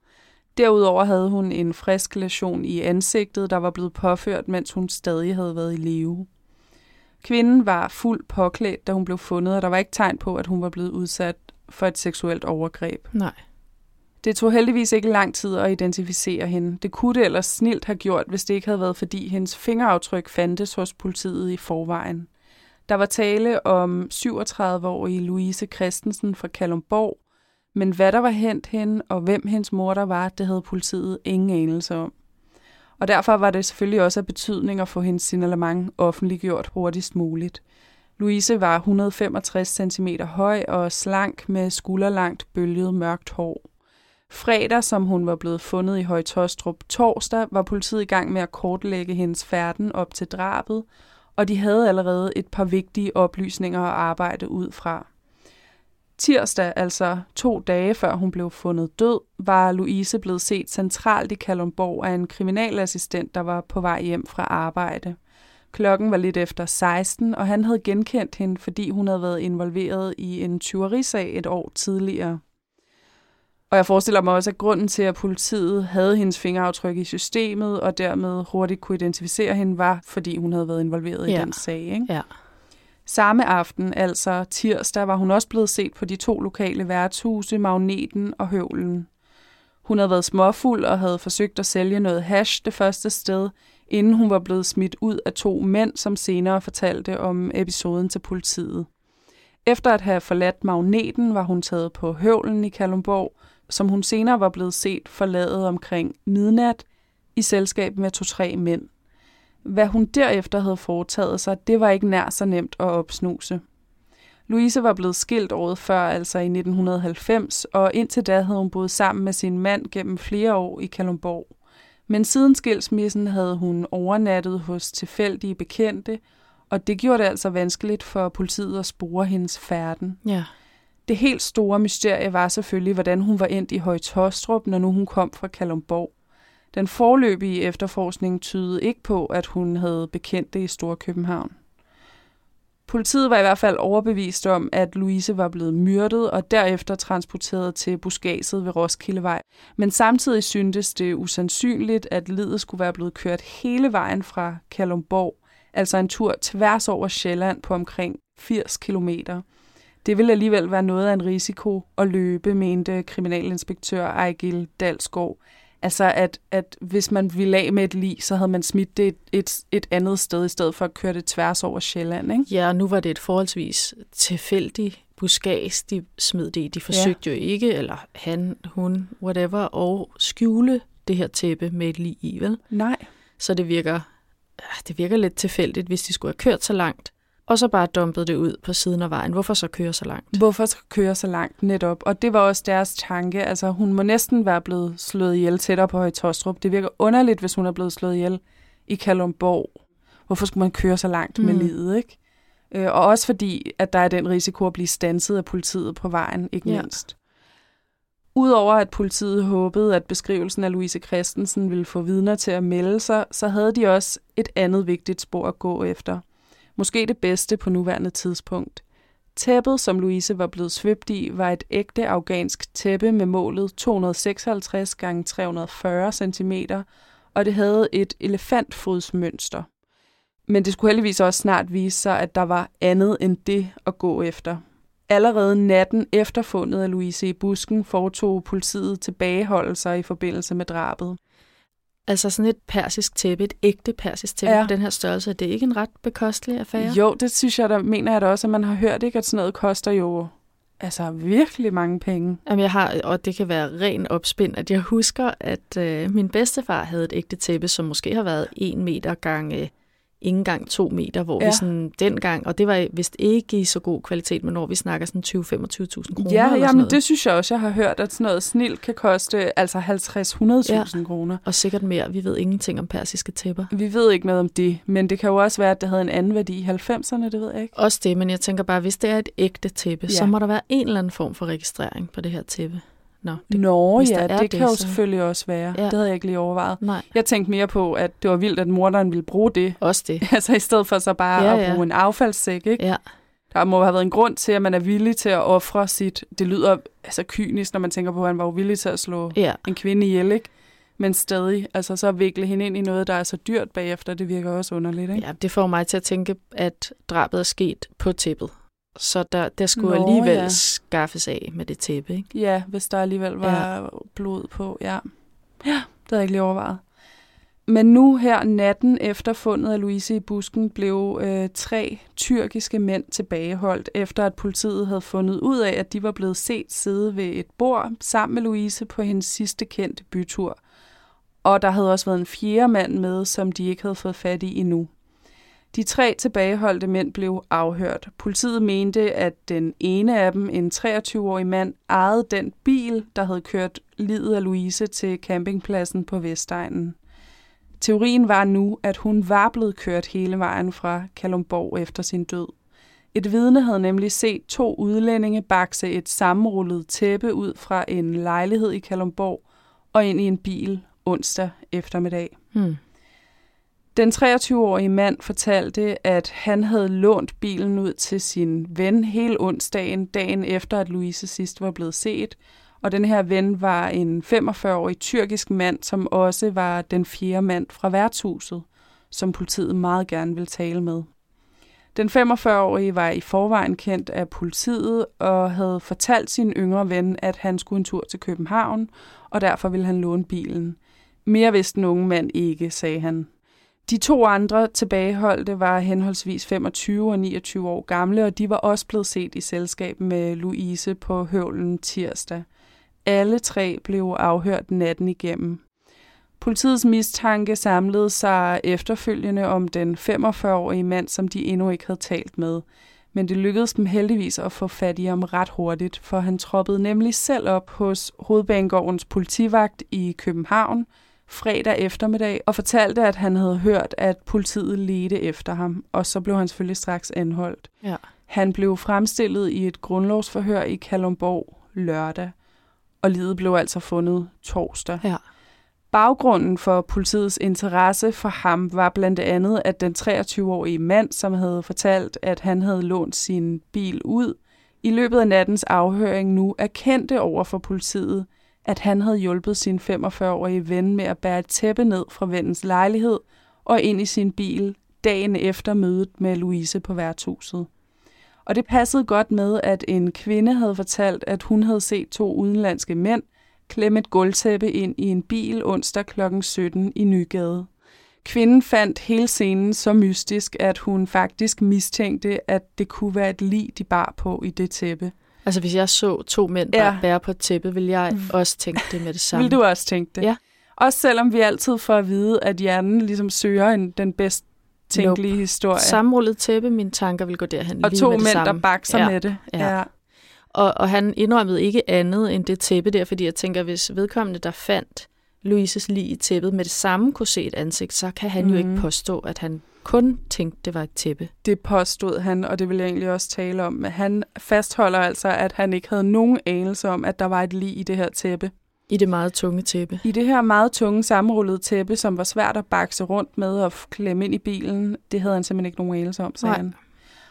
Derudover havde hun en frisk læsion i ansigtet, der var blevet påført, mens hun stadig havde været i live. Kvinden var fuldt påklædt, da hun blev fundet, og der var ikke tegn på, at hun var blevet udsat for et seksuelt overgreb. Nej. Det tog heldigvis ikke lang tid at identificere hende. Det kunne det ellers snilt have gjort, hvis det ikke havde været, fordi hendes fingeraftryk fandtes hos politiet i forvejen. Der var tale om 37-årige Louise Christensen fra Kalundborg, men hvad der var hent hende, og hvem hendes morder var, det havde politiet ingen anelse om. Og derfor var det selvfølgelig også af betydning at få hendes signalement offentliggjort hurtigst muligt. Louise var 165 cm høj og slank med skulderlangt bølget mørkt hår. Fredag, som hun var blevet fundet i Høje Taastrup torsdag, var politiet i gang med at kortlægge hendes færden op til drabet, og de havde allerede et par vigtige oplysninger at arbejde ud fra. Tirsdag, altså 2 dage før hun blev fundet død, var Louise blevet set centralt i Kalundborg af en kriminalassistent, der var på vej hjem fra arbejde. Klokken var lidt efter 16, og han havde genkendt hende, fordi hun havde været involveret i en tyverisag et år tidligere. Og jeg forestiller mig også, at grunden til, at politiet havde hendes fingeraftryk i systemet, og dermed hurtigt kunne identificere hende, var, fordi hun havde været involveret i den sag. Ikke? Ja. Samme aften, altså tirsdag, var hun også blevet set på de 2 lokale værtshuse, Magneten og Høvlen. Hun havde været småfuld og havde forsøgt at sælge noget hash det første sted, inden hun var blevet smidt ud af 2 mænd, som senere fortalte om episoden til politiet. Efter at have forladt Magneten, var hun taget på Høvlen i Kalundborg, som hun senere var blevet set forladet omkring midnat i selskab med 2-3 mænd. Hvad hun derefter havde foretaget sig, det var ikke nær så nemt at opsnuse. Louise var blevet skilt året før, altså i 1990, og indtil da havde hun boet sammen med sin mand gennem flere år i Kalundborg. Men siden skilsmissen havde hun overnattet hos tilfældige bekendte, og det gjorde det altså vanskeligt for politiet at spore hendes færden. Ja. Det helt store mysterie var selvfølgelig, hvordan hun var endt i Høje Taastrup, når nu hun kom fra Kalundborg. Den foreløbige efterforskning tydede ikke på, at hun havde bekendte i Storkøbenhavn. Politiet var i hvert fald overbevist om, at Louise var blevet myrdet og derefter transporteret til buskadset ved Roskildevej. Men samtidig syntes det usandsynligt, at liget skulle være blevet kørt hele vejen fra Kalundborg, altså en tur tværs over Sjælland på omkring 80 kilometer. Det ville alligevel være noget af en risiko at løbe, mente kriminalinspektør Ejgil Dalsgaard. Altså, at hvis man ville af med et lig, så havde man smidt det et andet sted, i stedet for at køre det tværs over Sjælland, ikke? Ja, nu var det et forholdsvis tilfældigt buskads, de smed det i. De forsøgte jo ikke, eller han, hun, whatever, at skjule det her tæppe med et lig i, vel? Nej. Så det virker lidt tilfældigt, hvis de skulle have kørt så langt, og så bare dumpet det ud på siden af vejen. Hvorfor så køre så langt? Hvorfor så køre så langt, netop? Og det var også deres tanke. Altså, hun må næsten være blevet slået ihjel tættere på Høje Taastrup. Det virker underligt, hvis hun er blevet slået ihjel i Kalundborg. Hvorfor skulle man køre så langt med livet, ikke? Og også fordi, at der er den risiko at blive standset af politiet på vejen, ikke mindst. Udover at politiet håbede, at beskrivelsen af Louise Christensen ville få vidner til at melde sig, så havde de også et andet vigtigt spor at gå efter. Måske det bedste på nuværende tidspunkt. Tæppet, som Louise var blevet svøbt i, var et ægte afghansk tæppe med målet 256 x 340 cm, og det havde et elefantfodsmønster. Men det skulle heldigvis også snart vise sig, at der var andet end det at gå efter. Allerede natten efter fundet af Louise i busken foretog politiet tilbageholdelser i forbindelse med drabet. Altså sådan et persisk tæppe, et ægte persisk tæppe på den her størrelse, det er ikke en ret bekostelig affære? Jo, det synes jeg, der mener jeg da også, at man har hørt, ikke, at sådan noget koster jo altså virkelig mange penge. Jamen jeg har, og det kan være ren opspind, at jeg husker, at min bedstefar havde et ægte tæppe, som måske har været 1 meter gange ikke engang 2 meter, hvor vi sådan dengang, og det var vist ikke i så god kvalitet, men når vi snakker sådan 20-25.000 kroner. Ja, jamen det synes jeg også, jeg har hørt, at sådan noget snilt kan koste altså 50-100.000 kroner. Og sikkert mere. Vi ved ingenting om persiske tæpper. Vi ved ikke noget om det, men det kan jo også være, at det havde en anden værdi i 90'erne, det ved jeg ikke. Også det, men jeg tænker bare, hvis det er et ægte tæppe, så må der være en eller anden form for registrering på det her tæppe. Det kan jo selvfølgelig også være. Ja. Det havde jeg ikke lige overvejet. Nej. Jeg tænkte mere på, at det var vildt, at morderen ville bruge det. Også det. Altså i stedet for så bare at bruge en affaldssæk, ikke? Ja. Der må have været en grund til, at man er villig til at ofre sit... Det lyder altså kynisk, når man tænker på, at han var jo villig til at slå en kvinde ihjel, ikke? Men stadig, altså så vikle hende ind i noget, der er så dyrt bagefter, det virker også underligt, ikke? Ja, det får mig til at tænke, at drabet er sket på tæppet. Så der skulle alligevel skaffes af med det tæppe, ikke? Ja, hvis der alligevel var blod på, ja. Ja, det havde jeg ikke lige overvejet. Men nu her natten efter fundet af Louise i busken blev 3 tyrkiske mænd tilbageholdt, efter at politiet havde fundet ud af, at de var blevet set sidde ved et bord sammen med Louise på hendes sidste kendte bytur. Og der havde også været en 4. mand med, som de ikke havde fået fat i endnu. De 3 tilbageholdte mænd blev afhørt. Politiet mente, at den ene af dem, en 23-årig mand, ejede den bil, der havde kørt liget af Louise til campingpladsen på Vestegnen. Teorien var nu, at hun var blevet kørt hele vejen fra Kalundborg efter sin død. Et vidne havde nemlig set 2 udlændinge bakse et sammenrullet tæppe ud fra en lejlighed i Kalundborg og ind i en bil onsdag eftermiddag. Den 23-årige mand fortalte, at han havde lånt bilen ud til sin ven hele onsdagen, dagen efter, at Louise sidst var blevet set. Og den her ven var en 45-årig tyrkisk mand, som også var den 4. mand fra værtshuset, som politiet meget gerne ville tale med. Den 45-årige var i forvejen kendt af politiet og havde fortalt sin yngre ven, at han skulle en tur til København, og derfor ville han låne bilen. Mere vidste den unge mand ikke, sagde han. De 2 andre tilbageholdte var henholdsvis 25 og 29 år gamle, og de var også blevet set i selskab med Louise på Høvlen tirsdag. Alle 3 blev afhørt natten igennem. Politiets mistanke samlede sig efterfølgende om den 45-årige mand, som de endnu ikke havde talt med. Men det lykkedes dem heldigvis at få fat i ham ret hurtigt, for han troppede nemlig selv op hos Hovedbanegårdens politivagt i København fredag eftermiddag og fortalte, at han havde hørt, at politiet ledte efter ham, og så blev han selvfølgelig straks anholdt. Ja. Han blev fremstillet i et grundlovsforhør i Kalundborg lørdag, og liget blev altså fundet torsdag. Ja. Baggrunden for politiets interesse for ham var blandt andet, at den 23-årige mand, som havde fortalt, at han havde lånt sin bil ud, i løbet af nattens afhøring nu erkendte over for politiet, at han havde hjulpet sin 45-årige ven med at bære et tæppe ned fra vennens lejlighed og ind i sin bil dagen efter mødet med Louise på værtshuset. Og det passede godt med, at en kvinde havde fortalt, at hun havde set 2 udenlandske mænd klemme et gulvtæppe ind i en bil onsdag kl. 17 i Nygade. Kvinden fandt hele scenen så mystisk, at hun faktisk mistænkte, at det kunne være et lig, de bar på i det tæppe. Altså hvis jeg så 2 mænd bare bære på et tæppe, ville jeg også tænke det med det samme. Vil du også tænke det? Ja. Også selvom vi altid får at vide, at hjernen ligesom søger den bedst tænkelige historie. Sammenrullet tæppe, mine tanker vil gå derhen. Og 2 mænd, der bakser med det. Ja. Og han indrømmede ikke andet end det tæppe der, fordi jeg tænker, hvis vedkommende, der fandt Louises lig i tæppet, med det samme kunne se et ansigt, så kan han jo ikke påstå, at han kun tænkte, det var et tæppe. Det påstod han, og det vil jeg egentlig også tale om. Men han fastholder altså, at han ikke havde nogen anelse om, at der var et lig i det her tæppe. I det meget tunge tæppe. I det her meget tunge, sammenrullede tæppe, som var svært at bakse rundt med og klemme ind i bilen, det havde han simpelthen ikke nogen anelse om, sagde han.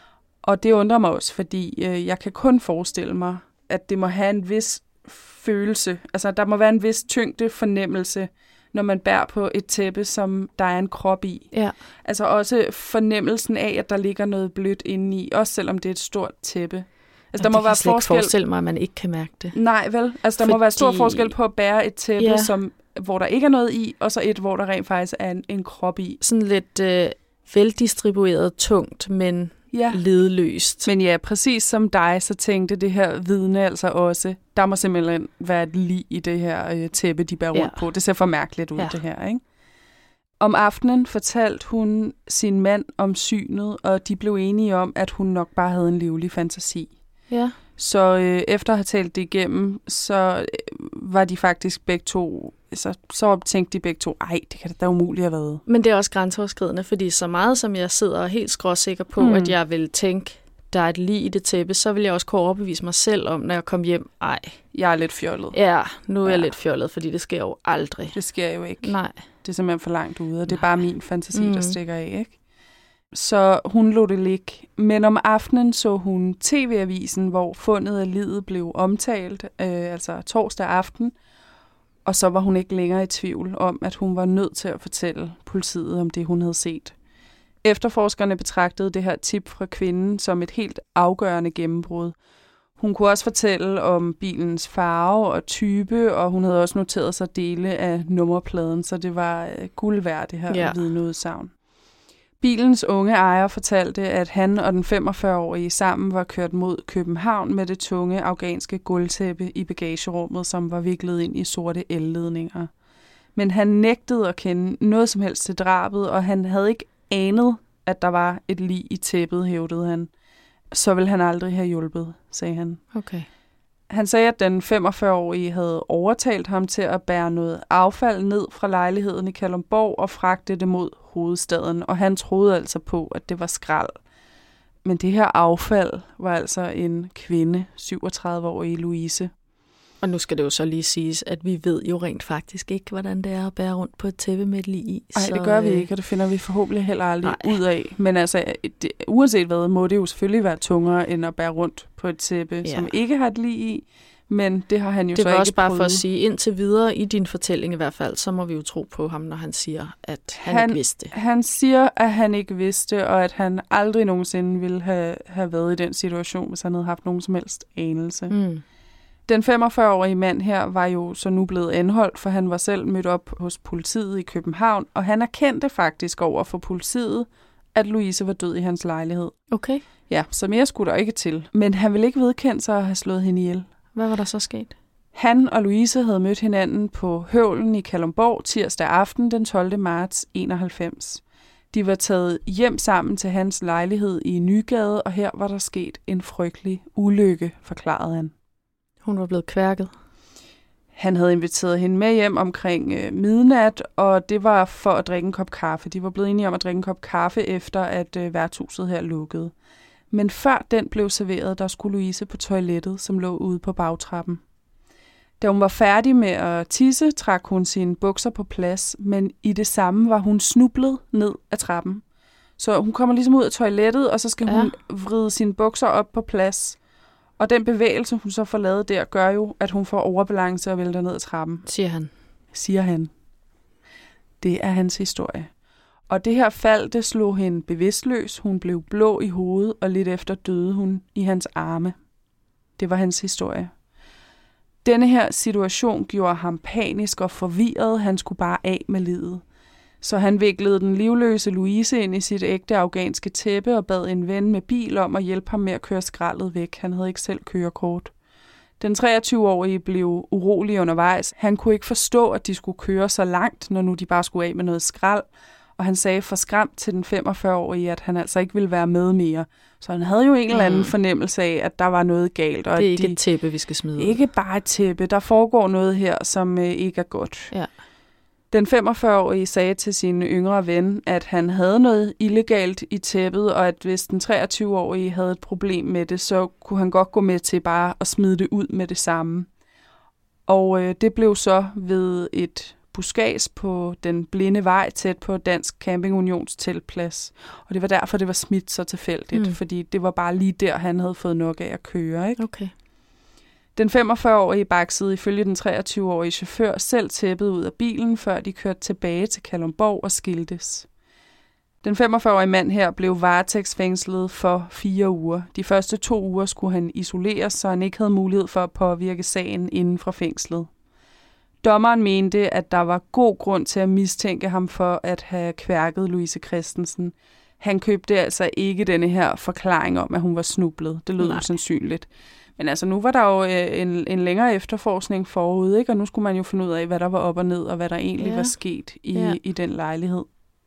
Og det undrer mig også, fordi jeg kan kun forestille mig, at det må have en vis følelse. Altså, der må være en vis tyngde fornemmelse, når man bærer på et tæppe, som der er en krop i. Ja. Altså også fornemmelsen af, at der ligger noget blødt indeni, også selvom det er et stort tæppe. Altså, der må være forskel. Jeg kan forestille mig, at man ikke kan mærke det. Nej, vel? Altså, der må være stor forskel på at bære et tæppe, hvor der ikke er noget i, og så et, hvor der rent faktisk er en krop i. Sådan lidt veldistribueret, tungt, men ledløst. Men ja, præcis som dig, så tænkte det her vidne altså også, der må simpelthen være et lig i det her tæppe, de bærer rundt på. Det ser for mærkeligt ud, det her, ikke? Om aftenen fortalte hun sin mand om synet, og de blev enige om, at hun nok bare havde en livlig fantasi. Ja. Så efter at have talt det igennem, så var de faktisk begge to, så tænkte de begge to, det kan da umuligt have været. Men det er også grænseoverskridende, fordi så meget som jeg sidder helt skråsikker på, at jeg vil tænke, der er et lig i det tæppe, så vil jeg også kunne overbevise mig selv om, når jeg kommer hjem, jeg er lidt fjollet. Ja, nu er jeg lidt fjollet, fordi det sker jo aldrig. Det sker jo ikke. Nej. Det er simpelthen for langt ude, og det er bare min fantasi, der stikker af, ikke? Så hun lod det ligge. Men om aftenen så hun TV-avisen, hvor fundet af liget blev omtalt, altså torsdag aften. Og så var hun ikke længere i tvivl om, at hun var nødt til at fortælle politiet om det, hun havde set. Efterforskerne betragtede det her tip fra kvinden som et helt afgørende gennembrud. Hun kunne også fortælle om bilens farve og type, og hun havde også noteret sig dele af nummerpladen, så det var guld værd, det her vidneudsagn. Bilens unge ejer fortalte, at han og den 45-årige sammen var kørt mod København med det tunge afghanske gulvtæppe i bagagerummet, som var viklet ind i sorte elledninger. Men han nægtede at kende noget som helst til drabet, og han havde ikke anet, at der var et lig i tæppet, hævdede han. Så ville han aldrig have hjulpet, sagde han. Okay. Han sagde, at den 45-årige havde overtalt ham til at bære noget affald ned fra lejligheden i Kalundborg og fragte det mod hovedstaden, og han troede altså på, at det var skrald. Men det her affald var altså en kvinde, 37-årige Louise. Og nu skal det jo så lige siges, at vi ved jo rent faktisk ikke, hvordan det er at bære rundt på et tæppe med et lig i. Nej, det gør vi ikke, og det finder vi forhåbentlig heller aldrig ud af. Men altså, uanset hvad, må det jo selvfølgelig være tungere, end at bære rundt på et tæppe, som ikke har et lig i. Men det har han jo så ikke prøvet. Det var også bare for at sige, indtil videre i din fortælling i hvert fald, så må vi jo tro på ham, når han siger, at han ikke vidste. Han siger, at han ikke vidste, og at han aldrig nogensinde ville have været i den situation, hvis han havde haft nogen som helst anelse. Mm. Den 45-årige mand her var jo så nu blevet anholdt, for han var selv mødt op hos politiet i København, og han erkendte faktisk over for politiet, at Louise var død i hans lejlighed. Okay. Ja, så mere skulle der ikke til. Men han ville ikke vedkende sig at have slået hende ihjel. Hvad var der så sket? Han og Louise havde mødt hinanden på Høvlen i Kalundborg tirsdag aften den 12. marts 91. De var taget hjem sammen til hans lejlighed i Nygade, og her var der sket en frygtelig ulykke, forklarede han. Hun var blevet kværket. Han havde inviteret hende med hjem omkring midnat, og det var for at drikke en kop kaffe. De var blevet enige om at drikke en kop kaffe, efter at værtshuset her lukkede. Men før den blev serveret, der skulle Louise på toilettet, som lå ude på bagtrappen. Da hun var færdig med at tisse, trak hun sine bukser på plads, men i det samme var hun snublet ned ad trappen. Så hun kommer ligesom ud af toilettet, og så skal hun vride sine bukser op på plads. Og den bevægelse, hun så får lavet der, gør jo, at hun får overbalance og vælter ned ad trappen. Siger han. Det er hans historie. Og det her fald, det slog hende bevidstløs. Hun blev blå i hovedet, og lidt efter døde hun i hans arme. Det var hans historie. Denne her situation gjorde ham panisk og forvirret. Han skulle bare af med livet. Så han viklede den livløse Louise ind i sit ægte afghanske tæppe og bad en ven med bil om at hjælpe ham med at køre skraldet væk. Han havde ikke selv kørekort. Den 23-årige blev urolig undervejs. Han kunne ikke forstå, at de skulle køre så langt, når nu de bare skulle af med noget skrald. Og han sagde for skræmt til den 45-årige, at han altså ikke ville være med mere. Så han havde jo en eller anden fornemmelse af, at der var noget galt. Og det er ikke et tæppe, vi skal smide. Ikke bare et tæppe. Der foregår noget her, som ikke er godt. Ja. Den 45-årige sagde til sin yngre ven, at han havde noget illegalt i tæppet, og at hvis den 23-årige havde et problem med det, så kunne han godt gå med til bare at smide det ud med det samme. Og det blev så ved et buskads på den blinde vej tæt på Dansk Camping Unions teltplads. Og det var derfor, det var smidt så tilfældigt, fordi det var bare lige der, han havde fået nok af at køre. Ikke? Okay. Den 45-årige baksede ifølge den 23-årige chauffør selv tæppet ud af bilen, før de kørte tilbage til Kalundborg og skiltes. Den 45-årige mand her blev varetægtsfængslet for 4 uger. De første 2 uger skulle han isoleres, så han ikke havde mulighed for at påvirke sagen inden fra fængslet. Dommeren mente, at der var god grund til at mistænke ham for at have kværket Louise Christensen. Han købte altså ikke denne her forklaring om, at hun var snublet. Det lød usandsynligt. Men altså, nu var der jo en længere efterforskning forud, ikke? Og nu skulle man jo finde ud af, hvad der var op og ned, og hvad der egentlig var sket i den lejlighed.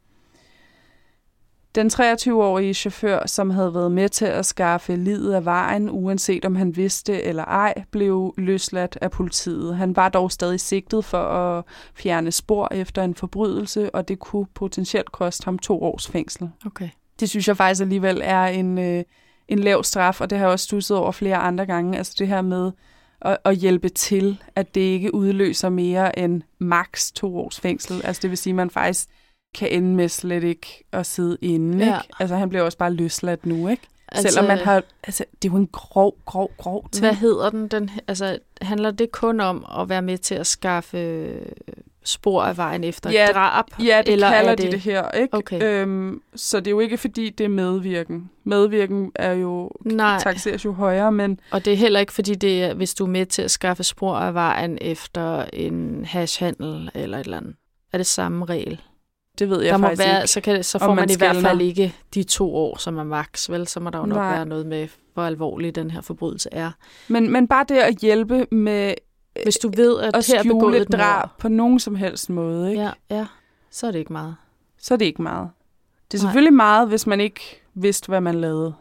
Den 23-årige chauffør, som havde været med til at skaffe liget af vejen, uanset om han vidste eller ej, blev løsladt af politiet. Han var dog stadig sigtet for at fjerne spor efter en forbrydelse, og det kunne potentielt koste ham 2 års fængsel. Okay. Det synes jeg faktisk alligevel er en lav straf, og det har jeg også studset over flere andre gange. Altså det her med at hjælpe til, at det ikke udløser mere end maks 2 års fængsel. Altså det vil sige, at man faktisk kan ende med slet ikke at sidde inde. Ja. Ikke? Altså han bliver også bare løsladt nu, ikke? Altså, Selvom man har... Altså, det er jo en grov ting. Hvad hedder den? Altså, handler det kun om at være med til at skaffe spor af vejen efter et drab? Ja, det eller kalder er de det her, ikke? Okay. Så det er jo ikke, fordi det er medvirken. Medvirken er jo... taxeres jo højere, men... Og det er heller ikke, fordi det er, hvis du er med til at skaffe spor af vejen efter en hashhandel eller et eller andet. Er det samme regel? Det ved jeg faktisk ikke. Så får man i hvert fald ikke de 2 år, som er maks, vel? Så må der jo nok være noget med, hvor alvorlig den her forbrydelse er. Men bare det at hjælpe med... Hvis du ved, at her er begået et drab på nogen som helst måde, ikke? Ja, så er det ikke meget. Så er det ikke meget. Det er selvfølgelig meget, hvis man ikke vidste, hvad man lavede.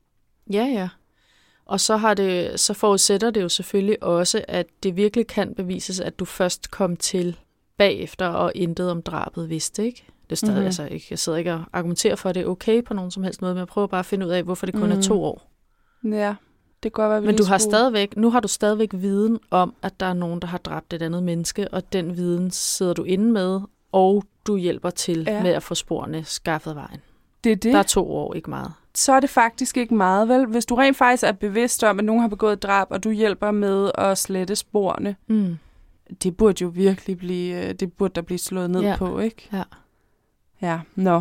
Ja. Og så forudsætter det jo selvfølgelig også, at det virkelig kan bevises, at du først kom til bagefter og intet om drabet vidste, ikke? Det er stadig, altså ikke. Jeg sidder ikke og argumenterer for, at det er okay på nogen som helst måde, men jeg prøver bare at finde ud af, hvorfor det kun er 2 år. Ja, det går være, men nu har du stadigvæk viden om, at der er nogen, der har dræbt et andet menneske, og den viden sidder du inde med, og du hjælper til med at få sporene skaffet af vejen. Det er det. Der er 2 år, ikke meget. Så er det faktisk ikke meget, vel? Hvis du rent faktisk er bevidst om, at nogen har begået drab, og du hjælper med at slette sporene, det burde jo virkelig der blive slået ned på, ikke? Ja,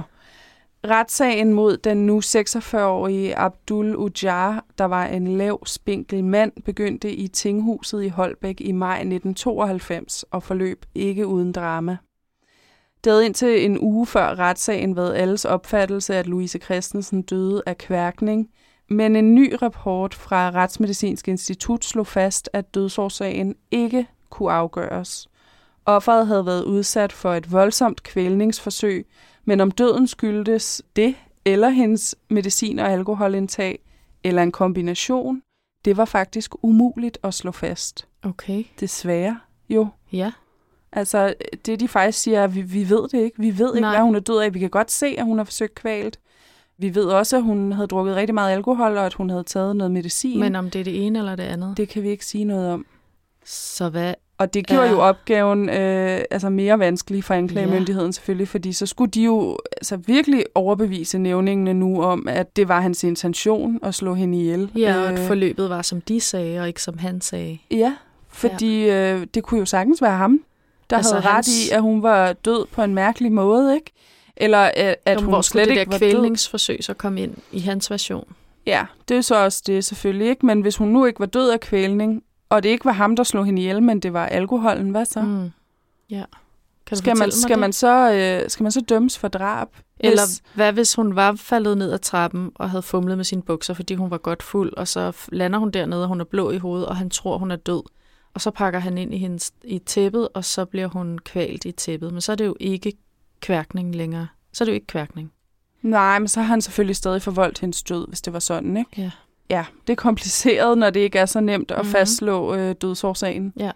Retssagen mod den nu 46-årige Abdul Ujjar, der var en lav, spinkel mand, begyndte i tinghuset i Holbæk i maj 1992 og forløb ikke uden drama. Det havde indtil en uge før retssagen været alles opfattelse, at Louise Christensen døde af kværkning, men en ny rapport fra Retsmedicinsk Institut slog fast, at dødsårsagen ikke kunne afgøres. Offeret havde været udsat for et voldsomt kvælningsforsøg, men om døden skyldtes det, eller hendes medicin- og alkoholindtag, eller en kombination, det var faktisk umuligt at slå fast. Okay. Desværre, jo. Ja. Altså, det de faktisk siger, er, vi ved det ikke. Vi ved ikke, hvad hun er død af. Vi kan godt se, at hun har forsøgt kvalt. Vi ved også, at hun havde drukket rigtig meget alkohol, og at hun havde taget noget medicin. Men om det er det ene eller det andet? Det kan vi ikke sige noget om. Så hvad? Og det gjorde jo opgaven mere vanskelig for anklagemyndigheden selvfølgelig, fordi så skulle de jo virkelig overbevise nævningene nu om, at det var hans intention at slå hende ihjel. Ja, og at forløbet var, som de sagde, og ikke som han sagde. Ja, fordi det kunne jo sagtens være ham, der havde ret i, at hun var død på en mærkelig måde, ikke? Eller at hun slet ikke var død. Hvor skulle det der kvælningsforsøg så kom ind i hans version? Ja, det er så også det selvfølgelig, ikke? Men hvis hun nu ikke var død af kvælning, og det ikke var ham, der slog hende ihjel, men det var alkoholen, hvad så? Ja. Skal man så dømmes for drab? Eller hvad hvis hun var faldet ned ad trappen og havde fumlet med sine bukser, fordi hun var godt fuld, og så lander hun dernede, og hun er blå i hovedet, og han tror, hun er død. Og så pakker han ind i tæppet, og så bliver hun kvalt i tæppet. Men så er det jo ikke kværkning længere. Så er det jo ikke kværkning. Nej, men så har han selvfølgelig stadig forvoldt hendes død, hvis det var sådan, ikke? Ja. Ja, det er kompliceret, når det ikke er så nemt at fastslå dødsårsagen. Ja.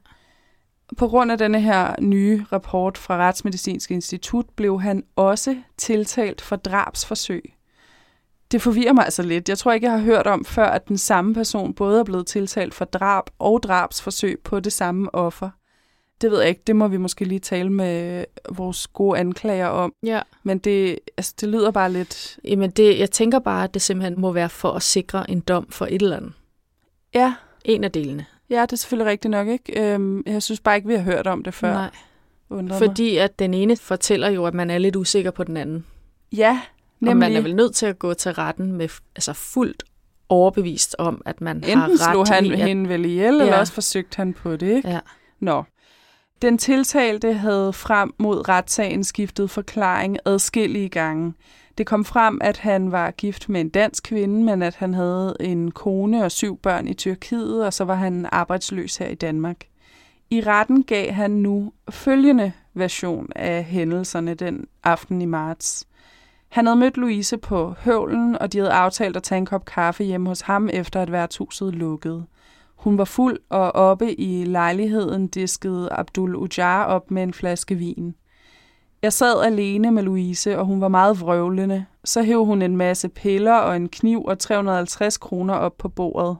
På grund af denne her nye rapport fra Retsmedicinsk Institut blev han også tiltalt for drabsforsøg. Det forvirrer mig altså lidt. Jeg tror ikke, jeg har hørt om før, at den samme person både er blevet tiltalt for drab og drabsforsøg på det samme offer. Det ved jeg ikke. Det må vi måske lige tale med vores gode anklager om. Ja. Men det lyder bare lidt... Jamen jeg tænker bare, at det simpelthen må være for at sikre en dom for et eller andet. Ja. En af delene. Ja, det er selvfølgelig rigtigt nok, ikke? Jeg synes bare ikke, vi har hørt om det før. Nej. Fordi at den ene fortæller jo, at man er lidt usikker på den anden. Ja, nemlig. Og man er vel nødt til at gå til retten med fuldt overbevist om, at man har ret. Enten slog han hende vel ihjel, eller også forsøgte han på det, ikke? Ja. Nå. Den tiltalte havde frem mod retssagen skiftet forklaring adskillige gange. Det kom frem, at han var gift med en dansk kvinde, men at han havde en kone og 7 børn i Tyrkiet, og så var han arbejdsløs her i Danmark. I retten gav han nu følgende version af hændelserne den aften i marts. Han havde mødt Louise på Høvlen, og de havde aftalt at tage en kop kaffe hjemme hos ham, efter at værtshuset lukkede. Hun var fuld, og oppe i lejligheden diskede Abdul Ujjar op med en flaske vin. Jeg sad alene med Louise, og hun var meget vrøvlende. Så hev hun en masse piller og en kniv og 350 kroner op på bordet.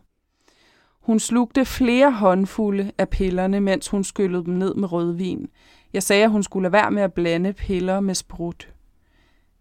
Hun slugte flere håndfulde af pillerne, mens hun skyllede dem ned med rødvin. Jeg sagde, at hun skulle lade være med at blande piller med sprut.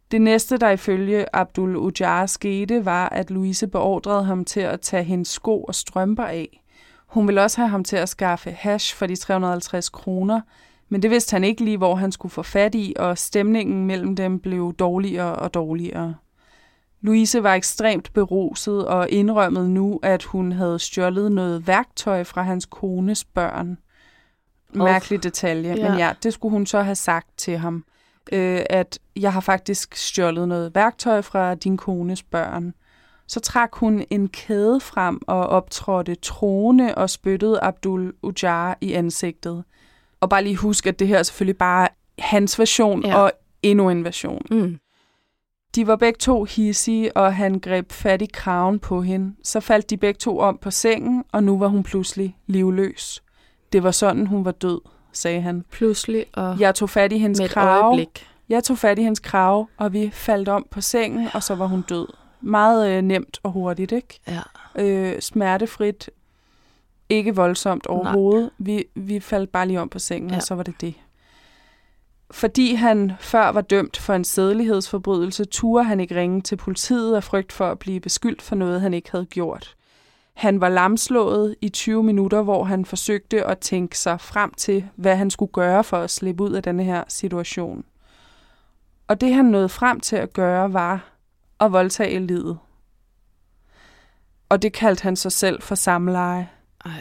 Det næste, der ifølge Abdul Ujjar skete, var, at Louise beordrede ham til at tage hendes sko og strømper af. Hun ville også have ham til at skaffe hash for de 350 kroner, men det vidste han ikke lige, hvor han skulle få fat i, og stemningen mellem dem blev dårligere og dårligere. Louise var ekstremt beruset og indrømmede nu, at hun havde stjålet noget værktøj fra hans kones børn. Mærkelig detalje, men ja, det skulle hun så have sagt til ham. At jeg har faktisk stjålet noget værktøj fra din kones børn. Så trak hun en kæde frem og optrådte troende og spyttede Abdul Ujjar i ansigtet. Og bare lige husk, at det her er selvfølgelig bare hans version og endnu en version. Mm. De var begge to hidsige, og han greb fat i kraven på hende. Så faldt de begge to om på sengen, og nu var hun pludselig livløs. Det var sådan, hun var død, sagde han. Pludselig og jeg tog fat i hendes med krave. et øjeblik. Jeg tog fat i hendes krave, og vi faldt om på sengen, og så var hun død. Meget nemt og hurtigt, ikke? Ja. Smertefrit. Ikke voldsomt overhovedet. Vi faldt bare lige om på sengen, og så var det det. Fordi han før var dømt for en sædelighedsforbrydelse, turde han ikke ringe til politiet af frygt for at blive beskyldt for noget, han ikke havde gjort. Han var lamslået i 20 minutter, hvor han forsøgte at tænke sig frem til, hvad han skulle gøre for at slippe ud af denne her situation. Og det, han nåede frem til at gøre, var at voldtage livet. Og det kaldte han sig selv for samleje. Ej.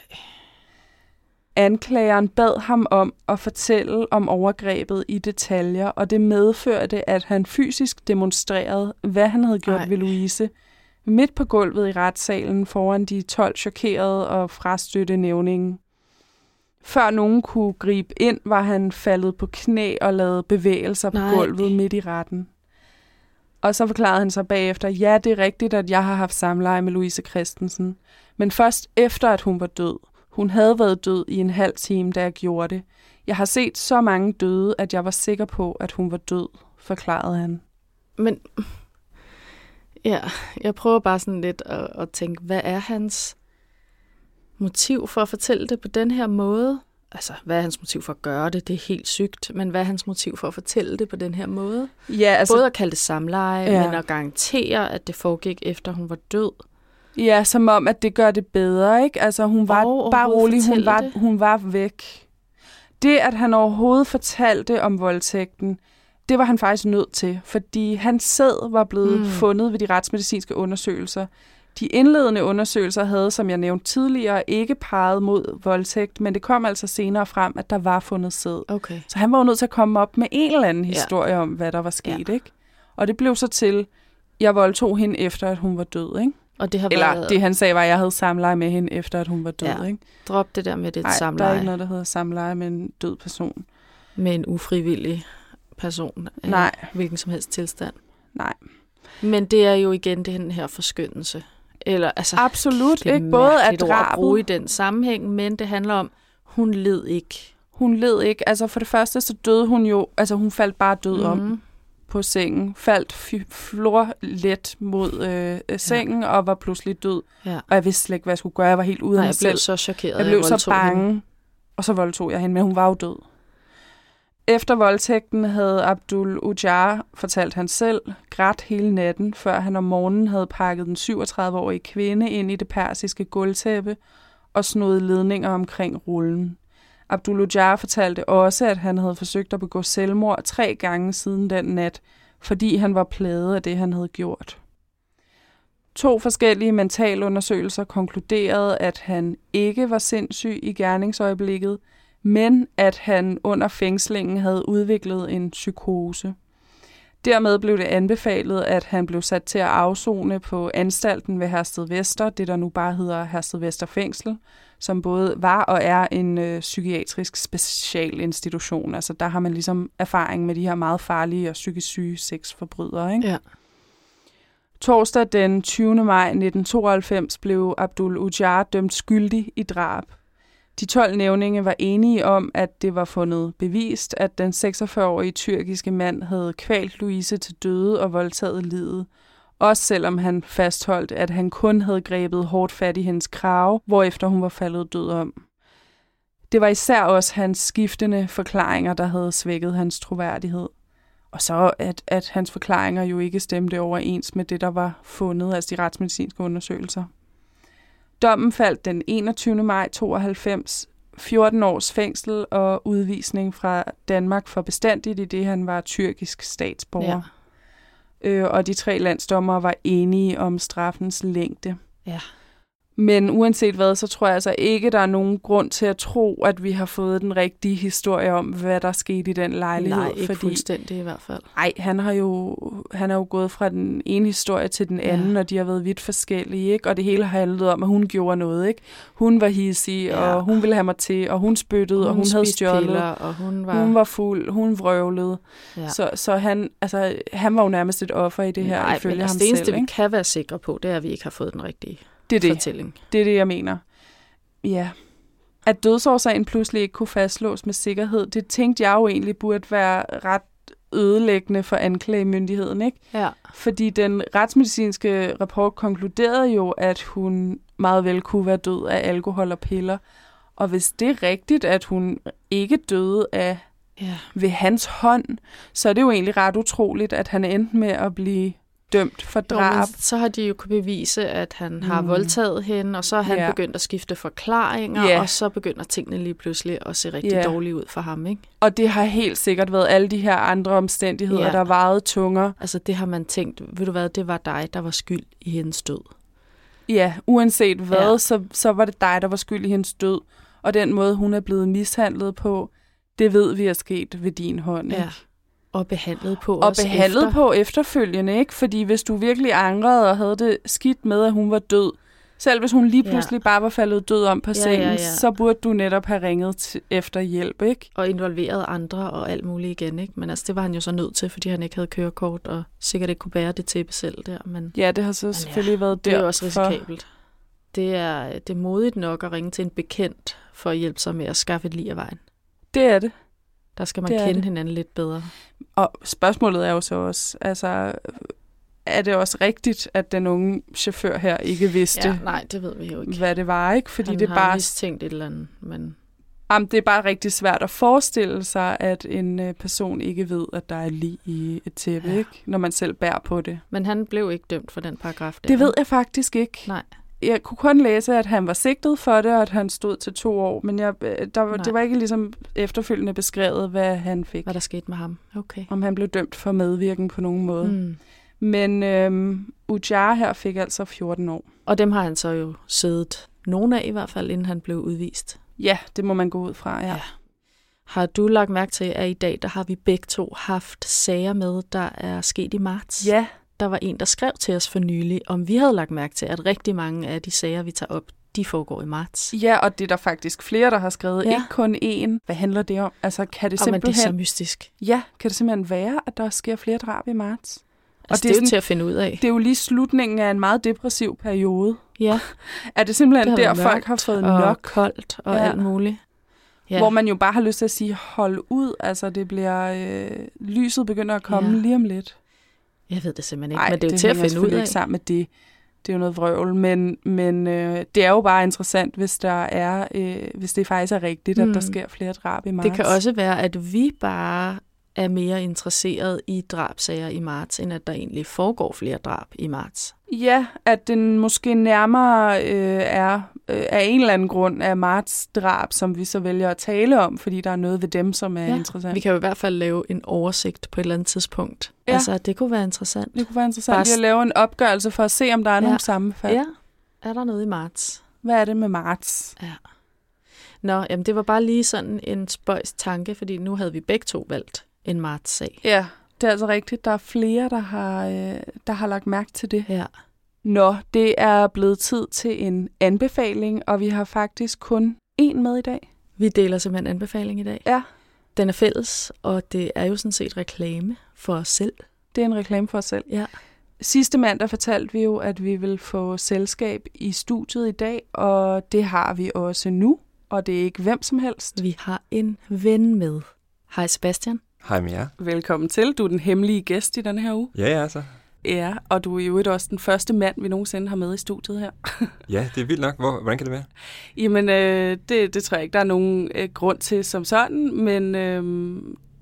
Anklageren bad ham om at fortælle om overgrebet i detaljer, og det medførte, at han fysisk demonstrerede, hvad han havde gjort ved Louise, midt på gulvet i retssalen foran de 12 chokerede og frastøtte nævninge. Før nogen kunne gribe ind, var han faldet på knæ og lavet bevægelser på gulvet midt i retten. Og så forklarede han sig bagefter, ja, det er rigtigt, at jeg har haft samleje med Louise Christensen, men først efter, at hun var død. Hun havde været død i en halv time, da jeg gjorde det. Jeg har set så mange døde, at jeg var sikker på, at hun var død, forklarede han. Men ja, jeg prøver bare sådan lidt at tænke, hvad er hans motiv for at fortælle det på den her måde? Altså, hvad er hans motiv for at gøre det? Det er helt sygt. Men hvad er hans motiv for at fortælle det på den her måde? Ja, altså, både at kalde det samleje, men at garantere, at det foregik efter hun var død. Ja, som om, at det gør det bedre, ikke? Altså, hun var bare rolig, hun var væk. Det, at han overhovedet fortalte om voldtægten, det var han faktisk nødt til, fordi hans sæd var blevet fundet ved de retsmedicinske undersøgelser. De indledende undersøgelser havde, som jeg nævnte tidligere, ikke peget mod voldtægt, men det kom altså senere frem, at der var fundet sæd. Okay. Så han var jo nødt til at komme op med en eller anden historie om, hvad der var sket, ikke? Og det blev så til, jeg voldtog hende efter, at hun var død, ikke? Og det har været... det han sagde var, at jeg havde samleje med hende efter, at hun var død, ikke? Drop det der med det samleje. Der er ikke noget, der hedder samleje med en død person. Med en ufrivillig person. Hvilken som helst tilstand. Nej. Men det er jo igen den her forskyndelse. Eller, altså, absolut ikke. Både at drabet... bruge i den sammenhæng, men det handler om, hun led ikke. Hun led ikke. Altså for det første, så døde hun jo... Altså hun faldt bare død om på sengen. Faldt florlet mod sengen og var pludselig død. Ja. Og jeg vidste slet ikke, hvad jeg skulle gøre. Jeg var helt ude af mig selv. Jeg blev så chokeret. Jeg blev så bange. Hende. Og så voldtog jeg hende, men hun var jo død. Efter voldtægten havde Abdul Ujjar, fortalt han selv, grædt hele natten, før han om morgenen havde pakket den 37-årige kvinde ind i det persiske gulvtæppe og snodede ledninger omkring rullen. Abdul Ujjar fortalte også, at han havde forsøgt at begå selvmord 3 gange siden den nat, fordi han var plaget af det, han havde gjort. 2 forskellige mentalundersøgelser konkluderede, at han ikke var sindssyg i gerningsøjeblikket, men at han under fængslingen havde udviklet en psykose. Dermed blev det anbefalet, at han blev sat til at afsone på anstalten ved Herstedvester, det der nu bare hedder Herstedvester Fængsel, som både var og er en psykiatrisk specialinstitution. Altså der har man ligesom erfaring med de her meget farlige og psykisk syge sexforbrydere, ikke? Ja. Torsdag den 20. maj 1992 blev Abdul Ujjar dømt skyldig i drab. De 12 nævninge var enige om, at det var fundet bevist, at den 46-årige tyrkiske mand havde kvalt Louise til døde og voldtaget livet. Også selvom han fastholdt, at han kun havde grebet hårdt fat i hendes krave, hvorefter hun var faldet død om. Det var især også hans skiftende forklaringer, der havde svækket hans troværdighed. Og så at hans forklaringer jo ikke stemte overens med det, der var fundet, altså de retsmedicinske undersøgelser. Dommen faldt den 21. maj 92, 14 års fængsel og udvisning fra Danmark for bestandigt, i det han var tyrkisk statsborger. Ja. Og de 3 landsdommere var enige om straffens længde. Ja. Men uanset hvad, så tror jeg altså ikke, der er nogen grund til at tro, at vi har fået den rigtige historie om, hvad der skete i den lejlighed. Nej, ikke fuldstændig i hvert fald. Nej, han er jo gået fra den ene historie til den anden, og de har været vidt forskellige, ikke? Og det hele har handlet om, at hun gjorde noget, ikke? Hun var hissig, og hun ville have mig til, og hun spyttede, og hun havde stjålet. Piller, og hun var fuld, hun vrøvlede. Ja. Så han var jo nærmest et offer i det her, ifølge ham selv. Det eneste, vi kan være sikre på, det er, at vi ikke har fået den rigtige fortælling. Det er det, jeg mener. Ja. At dødsårsagen pludselig ikke kunne fastslås med sikkerhed, det tænkte jeg jo egentlig burde være ret ødelæggende for anklagemyndigheden, ikke? Ja. Fordi den retsmedicinske rapport konkluderede jo, at hun meget vel kunne være død af alkohol og piller. Og hvis det er rigtigt, at hun ikke døde af ved hans hånd, så er det jo egentlig ret utroligt, at han endte med at blive dømt for drab. Så har de jo kunne bevise, at han har voldtaget hende, og så er han begyndt at skifte forklaringer, og så begynder tingene lige pludselig at se rigtig dårlige ud for ham, ikke? Og det har helt sikkert været alle de her andre omstændigheder, der vejede tungere. Altså det har man tænkt, ved du hvad, det var dig, der var skyld i hendes død. Ja, uanset hvad, så var det dig, der var skyld i hendes død. Og den måde, hun er blevet mishandlet på, det ved vi er sket ved din hånd, ikke? Ja. Og behandlet på på efterfølgende, ikke? Fordi hvis du virkelig angrede og havde det skidt med, at hun var død, selv hvis hun lige pludselig bare var faldet død om på sengen, så burde du netop have ringet efter hjælp, ikke? Og involveret andre og alt muligt igen, ikke? Men altså, det var han jo så nødt til, fordi han ikke havde kørekort og sikkert ikke kunne bære det tæppe selv der. Men, ja, det har så selvfølgelig været der. Det er jo også risikabelt. Det er modigt nok at ringe til en bekendt for at hjælpe sig med at skaffe et lig af vejen. Det er det. Der skal man kende hinanden lidt bedre. Og spørgsmålet er jo så også, altså, er det også rigtigt, at den unge chauffør her ikke vidste, nej, det ved vi jo ikke, hvad det var, ikke? Fordi han det har bare mistænkt et eller andet, men... Jamen, det er bare rigtig svært at forestille sig, at en person ikke ved, at der er lig i et tæppe, ikke? Når man selv bærer på det. Men han blev ikke dømt for den paragraf der. Det ved jeg faktisk ikke. Nej. Jeg kunne kun læse, at han var sigtet for det, og at han stod til 2 år, men det var ikke ligesom efterfølgende beskrevet, hvad han fik. Hvad der skete med ham. Okay. Om han blev dømt for medvirken på nogen måde. Men Ujjar her fik altså 14 år. Og dem har han så jo siddet nogen af i hvert fald, inden han blev udvist. Ja, det må man gå ud fra, ja. Har du lagt mærke til, at i dag, der har vi begge to haft sager med, der er sket i marts? Ja. Der var en, der skrev til os for nylig, om vi havde lagt mærke til, at rigtig mange af de sager, vi tager op, de foregår i marts. Ja, og det er der faktisk flere, der har skrevet. Ikke kun én. Hvad handler det om? Altså, kan det simpelthen... Men det er så mystisk. Ja, kan det simpelthen være, at der sker flere drab i marts? Altså, det er jo til at finde ud af. Det er jo lige slutningen af en meget depressiv periode. Ja. Er det simpelthen der, folk har fået nok? Og koldt og alt muligt. Ja. Hvor man jo bare har lyst til at sige, hold ud. Altså, det bliver... lyset begynder at komme lige om lidt. Jeg ved det simpelthen ikke, men det er jo til at finde ud af. Ikke sammen med det. Det er jo noget vrøvl, men det er jo bare interessant, hvis det faktisk er rigtigt, at der sker flere drab i marts. Det kan også være, at vi bare er mere interesseret i drabsager i marts, end at der egentlig foregår flere drab i marts. Ja, at den måske nærmere er af en eller anden grund af marts drab, som vi så vælger at tale om, fordi der er noget ved dem, som er interessant. Vi kan jo i hvert fald lave en oversigt på et eller andet tidspunkt. Ja. Altså, det kunne være interessant. Det kunne være interessant at lave en opgørelse for at se, om der er nogle sammenfald. Ja, er der noget i marts? Hvad er det med marts? Ja. Nå, jamen det var bare lige sådan en spøjs tanke, fordi nu havde vi begge to valgt en marts-sag. Ja, det er altså rigtigt. Der er flere, der har lagt mærke til det. Ja. Nå, det er blevet tid til en anbefaling, og vi har faktisk kun én med i dag. Vi deler simpelthen anbefaling i dag. Ja. Den er fælles, og det er jo sådan set reklame for os selv. Det er en reklame for os selv. Ja. Sidste mandag fortalte vi jo, at vi vil få selskab i studiet i dag, og det har vi også nu, og det er ikke hvem som helst. Vi har en ven med. Hej Sebastian. Hej med jer. Velkommen til. Du er den hemmelige gæst i den her uge. Ja, altså. Ja, og du er jo også den første mand, vi nogensinde har med i studiet her. Ja, det er vildt nok. Hvordan kan det være? Jamen, det tror jeg ikke, der er nogen grund til som sådan, men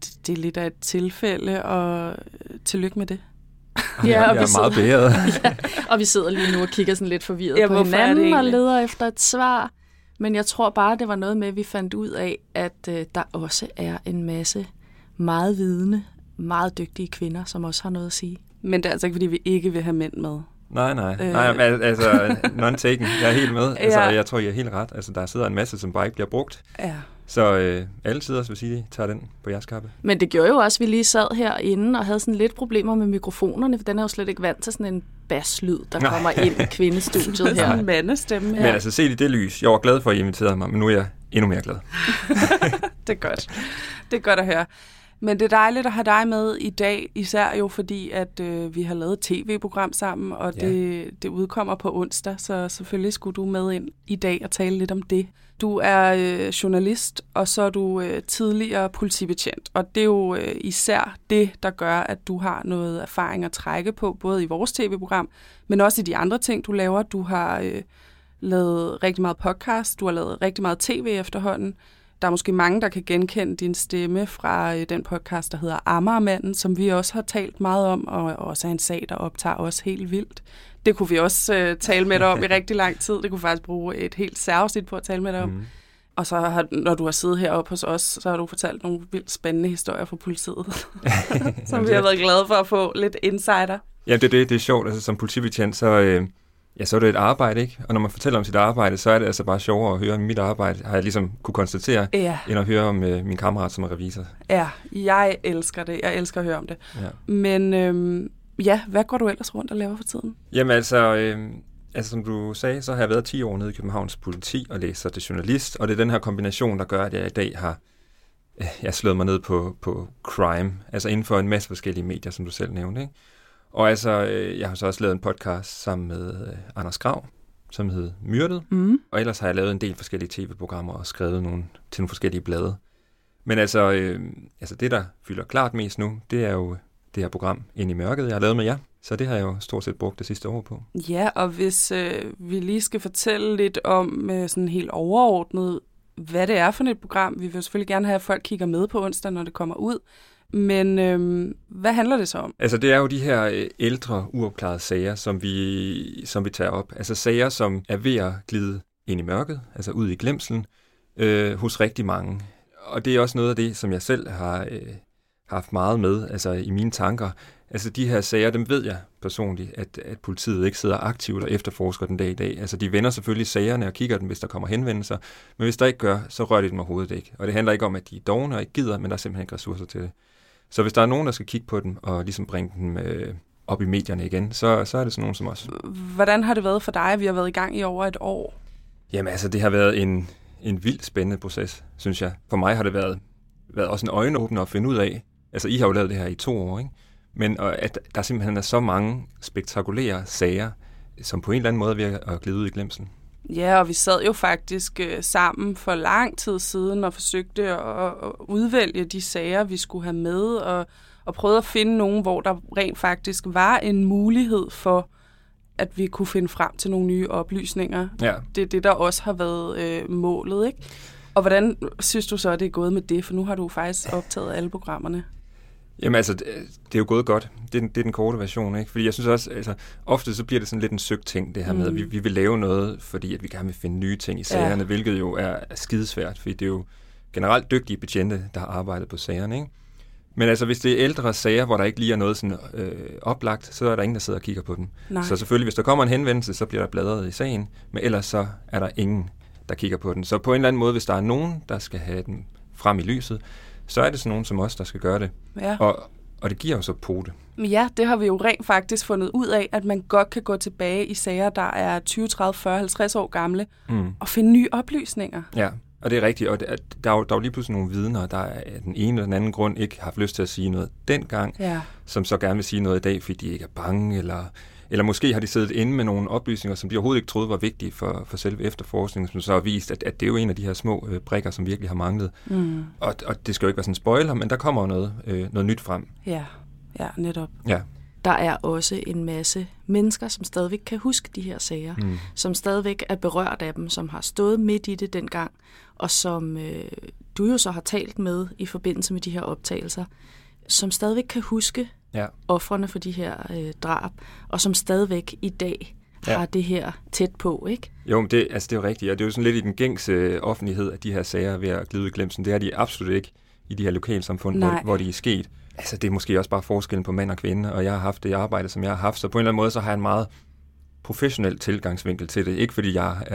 det er lidt af et tilfælde, og tillykke med det. Jeg er meget beæret. Ja, og vi sidder lige nu og kigger sådan lidt forvirret på hvorfor er det hinanden og egentlig? leder efter et svar. Men jeg tror bare, det var noget med, at vi fandt ud af, at der også er en masse meget vidende, meget dygtige kvinder, som også har noget at sige. Men det er altså ikke, fordi vi ikke vil have mænd med. Nej, altså non-taken. Jeg er helt med. Altså, jeg tror, I er helt ret. Altså, der sidder en masse, som bare ikke bliver brugt. Ja. Så alle sider, vil sige, de tager den på jeres kappe. Men det gjorde jo også, at vi lige sad herinde og havde sådan lidt problemer med mikrofonerne, for den er jo slet ikke vant til sådan en baslyd, der kommer ind i kvindestudiet Sådan her. en mandestemme. Men altså, se i det lys. Jeg var glad for, at I inviterede mig, men nu er jeg endnu mere glad. Det er godt. Det er godt at høre. Men det er dejligt at have dig med i dag, især jo fordi, at vi har lavet et tv-program sammen, og det udkommer på onsdag, så selvfølgelig skulle du med ind i dag og tale lidt om det. Du er journalist, og så er du tidligere politibetjent, og det er jo især det, der gør, at du har noget erfaring at trække på, både i vores tv-program, men også i de andre ting, du laver. Du har lavet rigtig meget podcast, du har lavet rigtig meget tv efterhånden. Der er måske mange, der kan genkende din stemme fra den podcast, der hedder Amagermanden, som vi også har talt meget om, og også er en sag, der optager os helt vildt. Det kunne vi også tale med dig om i rigtig lang tid. Det kunne faktisk bruge et helt særligt på at tale med dig om. Og så når du har siddet heroppe hos os, så har du fortalt nogle vildt spændende historier fra politiet, som vi har været glade for at få lidt insider. Ja, det er sjovt. Altså, som politibetjent, så er det et arbejde, ikke? Og når man fortæller om sit arbejde, så er det altså bare sjovere at høre om mit arbejde, har jeg ligesom kunne konstatere, end at høre om min kammerat, som er revisor. Ja, jeg elsker det. Jeg elsker at høre om det. Ja. Men hvad går du ellers rundt og laver for tiden? Jamen altså, som du sagde, så har jeg været 10 år nede i Københavns Politi og læser til journalist, og det er den her kombination, der gør, at jeg i dag har slået mig ned på crime, altså inden for en masse forskellige medier, som du selv nævnte, ikke? Og altså, jeg har så også lavet en podcast sammen med Anders Grav, som hed Myrdet. Og ellers har jeg lavet en del forskellige tv-programmer og skrevet til nogle forskellige blade. Men altså, det, der fylder klart mest nu, det er jo det her program Ind i mørket, jeg har lavet med jer. Så det har jeg jo stort set brugt det sidste år på. Ja, og hvis vi lige skal fortælle lidt om sådan helt overordnet, hvad det er for et program. Vi vil selvfølgelig gerne have, at folk kigger med på onsdag, når det kommer ud. Men hvad handler det så om? Altså, det er jo de her ældre, uopklarede sager, som vi tager op. Altså sager, som er ved at glide ind i mørket, altså ud i glemslen, hos rigtig mange. Og det er også noget af det, som jeg selv har haft meget med, altså i mine tanker. Altså de her sager, dem ved jeg personligt, at politiet ikke sidder aktivt og efterforsker den dag i dag. Altså de vender selvfølgelig sagerne og kigger dem, hvis der kommer henvendelser. Men hvis der ikke gør, så rører de dem overhovedet ikke. Og det handler ikke om, at de er dovne og ikke gider, men der er simpelthen ikke ressourcer til det. Så hvis der er nogen, der skal kigge på dem og ligesom bringe dem op i medierne igen, så er det sådan nogen som os. Hvordan har det været for dig? Vi har været i gang i over et år. Jamen altså, det har været en vildt spændende proces, synes jeg. For mig har det været også en øjenåbner at finde ud af. Altså, I har jo lavet det her i 2 år, ikke? Men at der simpelthen er så mange spektakulære sager, som på en eller anden måde er ved at glide ud i glemslen. Ja, og vi sad jo faktisk sammen for lang tid siden og forsøgte at udvælge de sager, vi skulle have med, og prøvede at finde nogen, hvor der rent faktisk var en mulighed for, at vi kunne finde frem til nogle nye oplysninger. Ja. Det er det, der også har været målet, ikke? Og hvordan synes du så, at det er gået med det? For nu har du faktisk optaget alle programmerne. Jamen altså, det er jo gået godt. Det er den korte version, ikke? Fordi jeg synes også, altså, ofte så bliver det sådan lidt en søgt ting, det her med, at vi vil lave noget, fordi at vi gerne vil finde nye ting i sagerne, hvilket jo er skidesvært, fordi det er jo generelt dygtige betjente, der har arbejdet på sagerne, ikke? Men altså, hvis det er ældre sager, hvor der ikke lige er noget sådan oplagt, så er der ingen, der sidder og kigger på dem. Nej. Så selvfølgelig, hvis der kommer en henvendelse, så bliver der bladret i sagen, men ellers så er der ingen, der kigger på den. Så på en eller anden måde, hvis der er nogen, der skal have den frem i lyset, så er det sådan nogen som os, der skal gøre det. Ja. Og det giver jo så pote. Ja, det har vi jo rent faktisk fundet ud af, at man godt kan gå tilbage i sager, der er 20, 30, 40, 50 år gamle, og finde nye oplysninger. Ja, og det er rigtigt. Og der er jo lige pludselig nogle vidner, der af den ene eller den anden grund ikke har haft lyst til at sige noget dengang, som så gerne vil sige noget i dag, fordi de ikke er bange, eller måske har de siddet inde med nogle oplysninger, som de overhovedet ikke troede var vigtige for selve efterforskningen, som så har vist, at det er jo en af de her små brikker, som virkelig har manglet. Og det skal jo ikke være sådan en spoiler, men der kommer jo noget nyt frem. Ja, netop. Ja. Der er også en masse mennesker, som stadigvæk kan huske de her sager, som stadigvæk er berørt af dem, som har stået midt i det dengang, og som du jo så har talt med i forbindelse med de her optagelser, som stadigvæk kan huske ofrene for de her drab, og som stadigvæk i dag har det her tæt på, ikke? Jo, men det er jo rigtigt, og det er jo sådan lidt i den gængse offentlighed, at de her sager ved at glide i glemsen, det er de absolut ikke i de her lokalsamfund, hvor de er sket. Altså, det er måske også bare forskellen på mand og kvinde, og jeg har haft det arbejde, som jeg har haft, så på en eller anden måde, så har jeg en meget professionel tilgangsvinkel til det. Ikke fordi jeg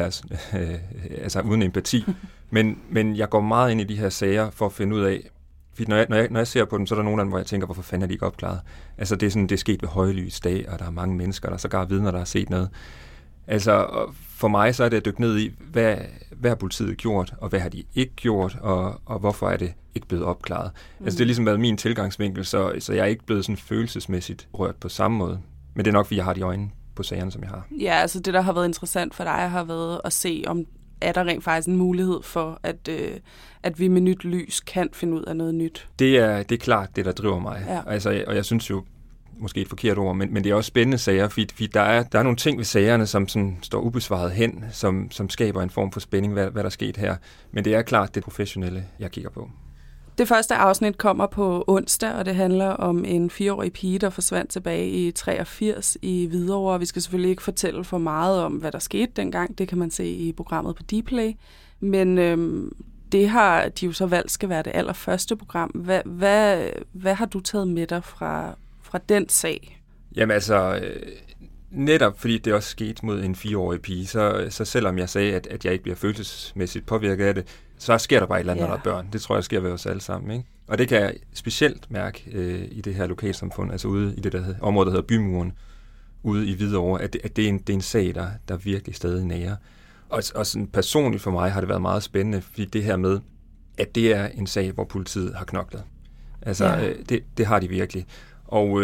er uden empati, men jeg går meget ind i de her sager for at finde ud af, fordi når jeg ser på dem, så er der nogle af dem, hvor jeg tænker, hvorfor fanden er de ikke opklaret? Altså, det er sket ved højlys dag, og der er mange mennesker, der er sågar vidner, der har set noget. Altså, for mig så er det at dykke ned i, hvad har politiet gjort, og hvad har de ikke gjort, og hvorfor er det ikke blevet opklaret? Altså, det har ligesom været min tilgangsvinkel, så jeg er ikke blevet sådan følelsesmæssigt rørt på samme måde. Men det er nok, fordi jeg har de øjne på sagerne, som jeg har. Ja, altså det, der har været interessant for dig, har været at se, om er der rent faktisk en mulighed for, at vi med nyt lys kan finde ud af noget nyt? Det er klart det, der driver mig. Ja. Altså, og jeg synes jo, måske et forkert ord, men det er også spændende sager, fordi der er nogle ting ved sagerne, som sådan står ubesvaret hen, som skaber en form for spænding, hvad der er sket her. Men det er klart det professionelle, jeg kigger på. Det første afsnit kommer på onsdag, og det handler om en 4-årig pige, der forsvandt tilbage i 83 i Hvidovre. Vi skal selvfølgelig ikke fortælle for meget om, hvad der skete dengang. Det kan man se i programmet på Dplay. Men det har de jo så valgt skal være det allerførste program. Hvad har du taget med dig fra den sag? Jamen altså, netop fordi det også skete mod en 4-årig pige, så selvom jeg sagde, at jeg ikke bliver følelsesmæssigt påvirket af det, så sker der bare et eller andet, når der er børn. Det tror jeg sker ved os alle sammen, ikke? Og det kan jeg specielt mærke i det her lokalsamfund, altså ude i det område, der hedder Bymuren, ude i Hvidovre, at det er en sag, der virkelig stadig nærer. Og sådan personligt for mig har det været meget spændende, fordi det her med, at det er en sag, hvor politiet har knoklet. Altså, det har de virkelig. Og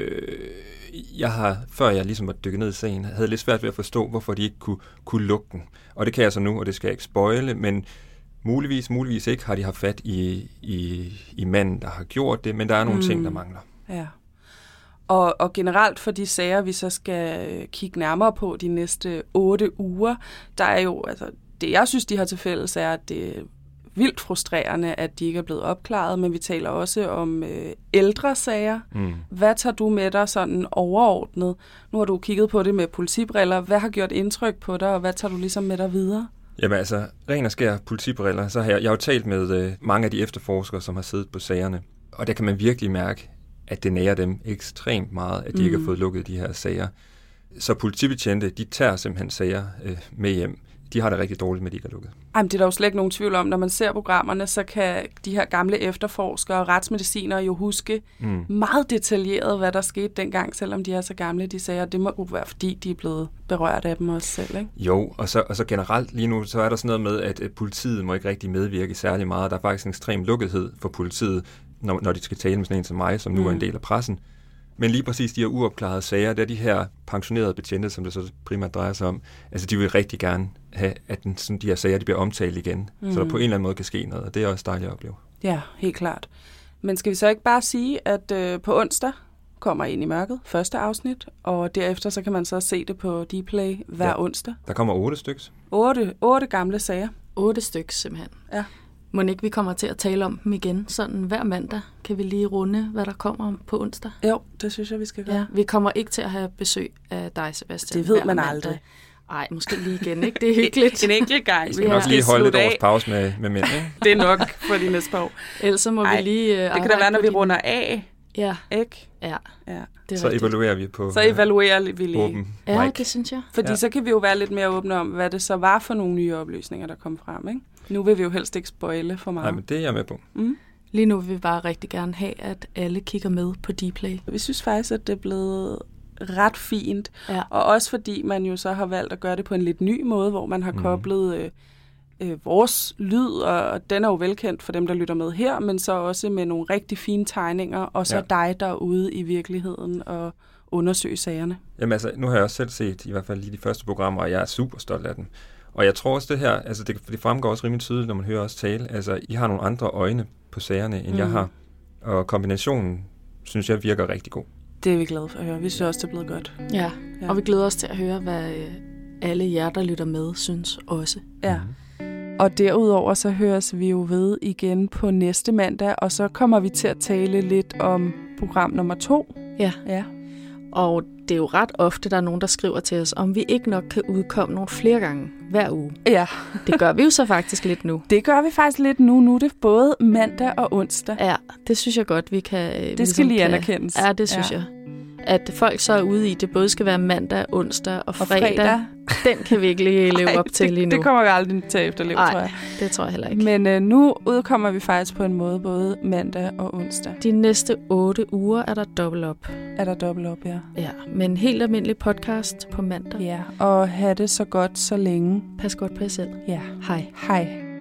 jeg har, før jeg ligesom var dykket ned i sagen, havde lidt svært ved at forstå, hvorfor de ikke kunne lukke den. Og det kan jeg så nu, og det skal jeg ikke spoile, men muligvis ikke har de haft fat i manden, der har gjort det, men der er nogle ting, der mangler. Ja. Og generelt for de sager, vi så skal kigge nærmere på de næste 8 uger, der er jo, altså det jeg synes, de har til fælles, er, at det er vildt frustrerende, at de ikke er blevet opklaret, men vi taler også om ældre sager. Hvad tager du med dig sådan overordnet? Nu har du kigget på det med politibriller. Hvad har gjort indtryk på dig, og hvad tager du ligesom med dig videre? Jamen altså, ren og skær politibriller, så har jeg jo talt med mange af de efterforskere, som har siddet på sagerne, og der kan man virkelig mærke, at det nærer dem ekstremt meget, at de ikke har fået lukket de her sager. Så politibetjente, de tager simpelthen sager med hjem. De har det rigtig dårligt med, at de ikke er lukket. Jamen, det er der jo slet ikke nogen tvivl om. Når man ser programmerne, så kan de her gamle efterforskere og retsmedicinere jo huske meget detaljeret, hvad der skete dengang, selvom de er så gamle, de sager. Det må jo være, fordi de er blevet berørt af dem også selv, ikke? Jo, og så generelt lige nu, så er der sådan noget med, at politiet må ikke rigtig medvirke særlig meget. Der er faktisk en ekstrem lukkethed for politiet, når de skal tale med sådan en som mig, som nu er en del af pressen. Men lige præcis de her uopklarede sager, der er de her pensionerede betjente, som det så primært drejer sig om, altså de vil rigtig gerne have, at de her sager de bliver omtalt igen, så der på en eller anden måde kan ske noget, og det er også dejligt at opleve. Ja, helt klart. Men skal vi så ikke bare sige, at på onsdag kommer Ind i mørket, første afsnit, og derefter så kan man så se det på Dplay hver onsdag? Der kommer 8 styks. 8 gamle sager. 8 styks simpelthen. Ja. Må ikke vi kommer til at tale om dem igen, sådan hver mandag? Kan vi lige runde, hvad der kommer på onsdag? Jo, det synes jeg, vi skal gøre. Ja, vi kommer ikke til at have besøg af dig, Sebastian. Det ved man aldrig. Nej, måske lige igen, ikke? Det er hyggeligt. En enkelt gang. Vi skal nok lige holde lidt års pause med mænd, ikke? Det er nok for de næste par år. Ellers må vi lige det kan da være, når vi runder af. Ja. Ikke? Ja. Så evaluerer vi på vi lige. Åben ja, mic. Det synes jeg. Fordi så kan vi jo være lidt mere åbne om, hvad det så var for nogle nye oplysninger, der kom frem, ikke? Nu vil vi jo helst ikke spoile for meget. Nej, men det er jeg med på. Lige nu vil vi bare rigtig gerne have, at alle kigger med på Dplay. Vi synes faktisk, at det er blevet ret fint. Ja. Og også fordi man jo så har valgt at gøre det på en lidt ny måde, hvor man har koblet vores lyd, og den er jo velkendt for dem, der lytter med her, men så også med nogle rigtig fine tegninger, og så dig derude i virkeligheden og undersøge sagerne. Jamen altså, nu har jeg også selv set i hvert fald lige de første programmer, og jeg er super stolt af dem. Og jeg tror også det her, altså det fremgår også rimelig tydeligt, når man hører os tale. Altså, I har nogle andre øjne på sagerne, end jeg har. Og kombinationen, synes jeg, virker rigtig god. Det er vi glade for at høre. Vi synes også, det er blevet godt. Ja, og vi glæder os til at høre, hvad alle jer, der lytter med, synes også. Ja. Og derudover så høres vi jo ved igen på næste mandag, og så kommer vi til at tale lidt om program nummer 2. Ja. Ja. Og det er jo ret ofte, der er nogen, der skriver til os, om vi ikke nok kan udkomme nogle flere gange hver uge. Ja. Det gør vi jo så faktisk lidt nu. Det gør vi faktisk lidt nu. Nu er det både mandag og onsdag. Ja, det synes jeg godt, vi kan... Det skal lige anerkendes. Ja, det synes jeg. At folk så er ude i, det både skal være mandag, onsdag og fredag. Den kan vi ikke lige leve op til lige nu. Det kommer vi aldrig til at efterleve, tror jeg. Det tror jeg heller ikke. Men nu udkommer vi faktisk på en måde både mandag og onsdag. De næste 8 uger er der dobbelt op. Ja. Ja, men en helt almindelig podcast på mandag. Ja, og have det så godt så længe. Pas godt på jer selv. Ja. Hej. Hej.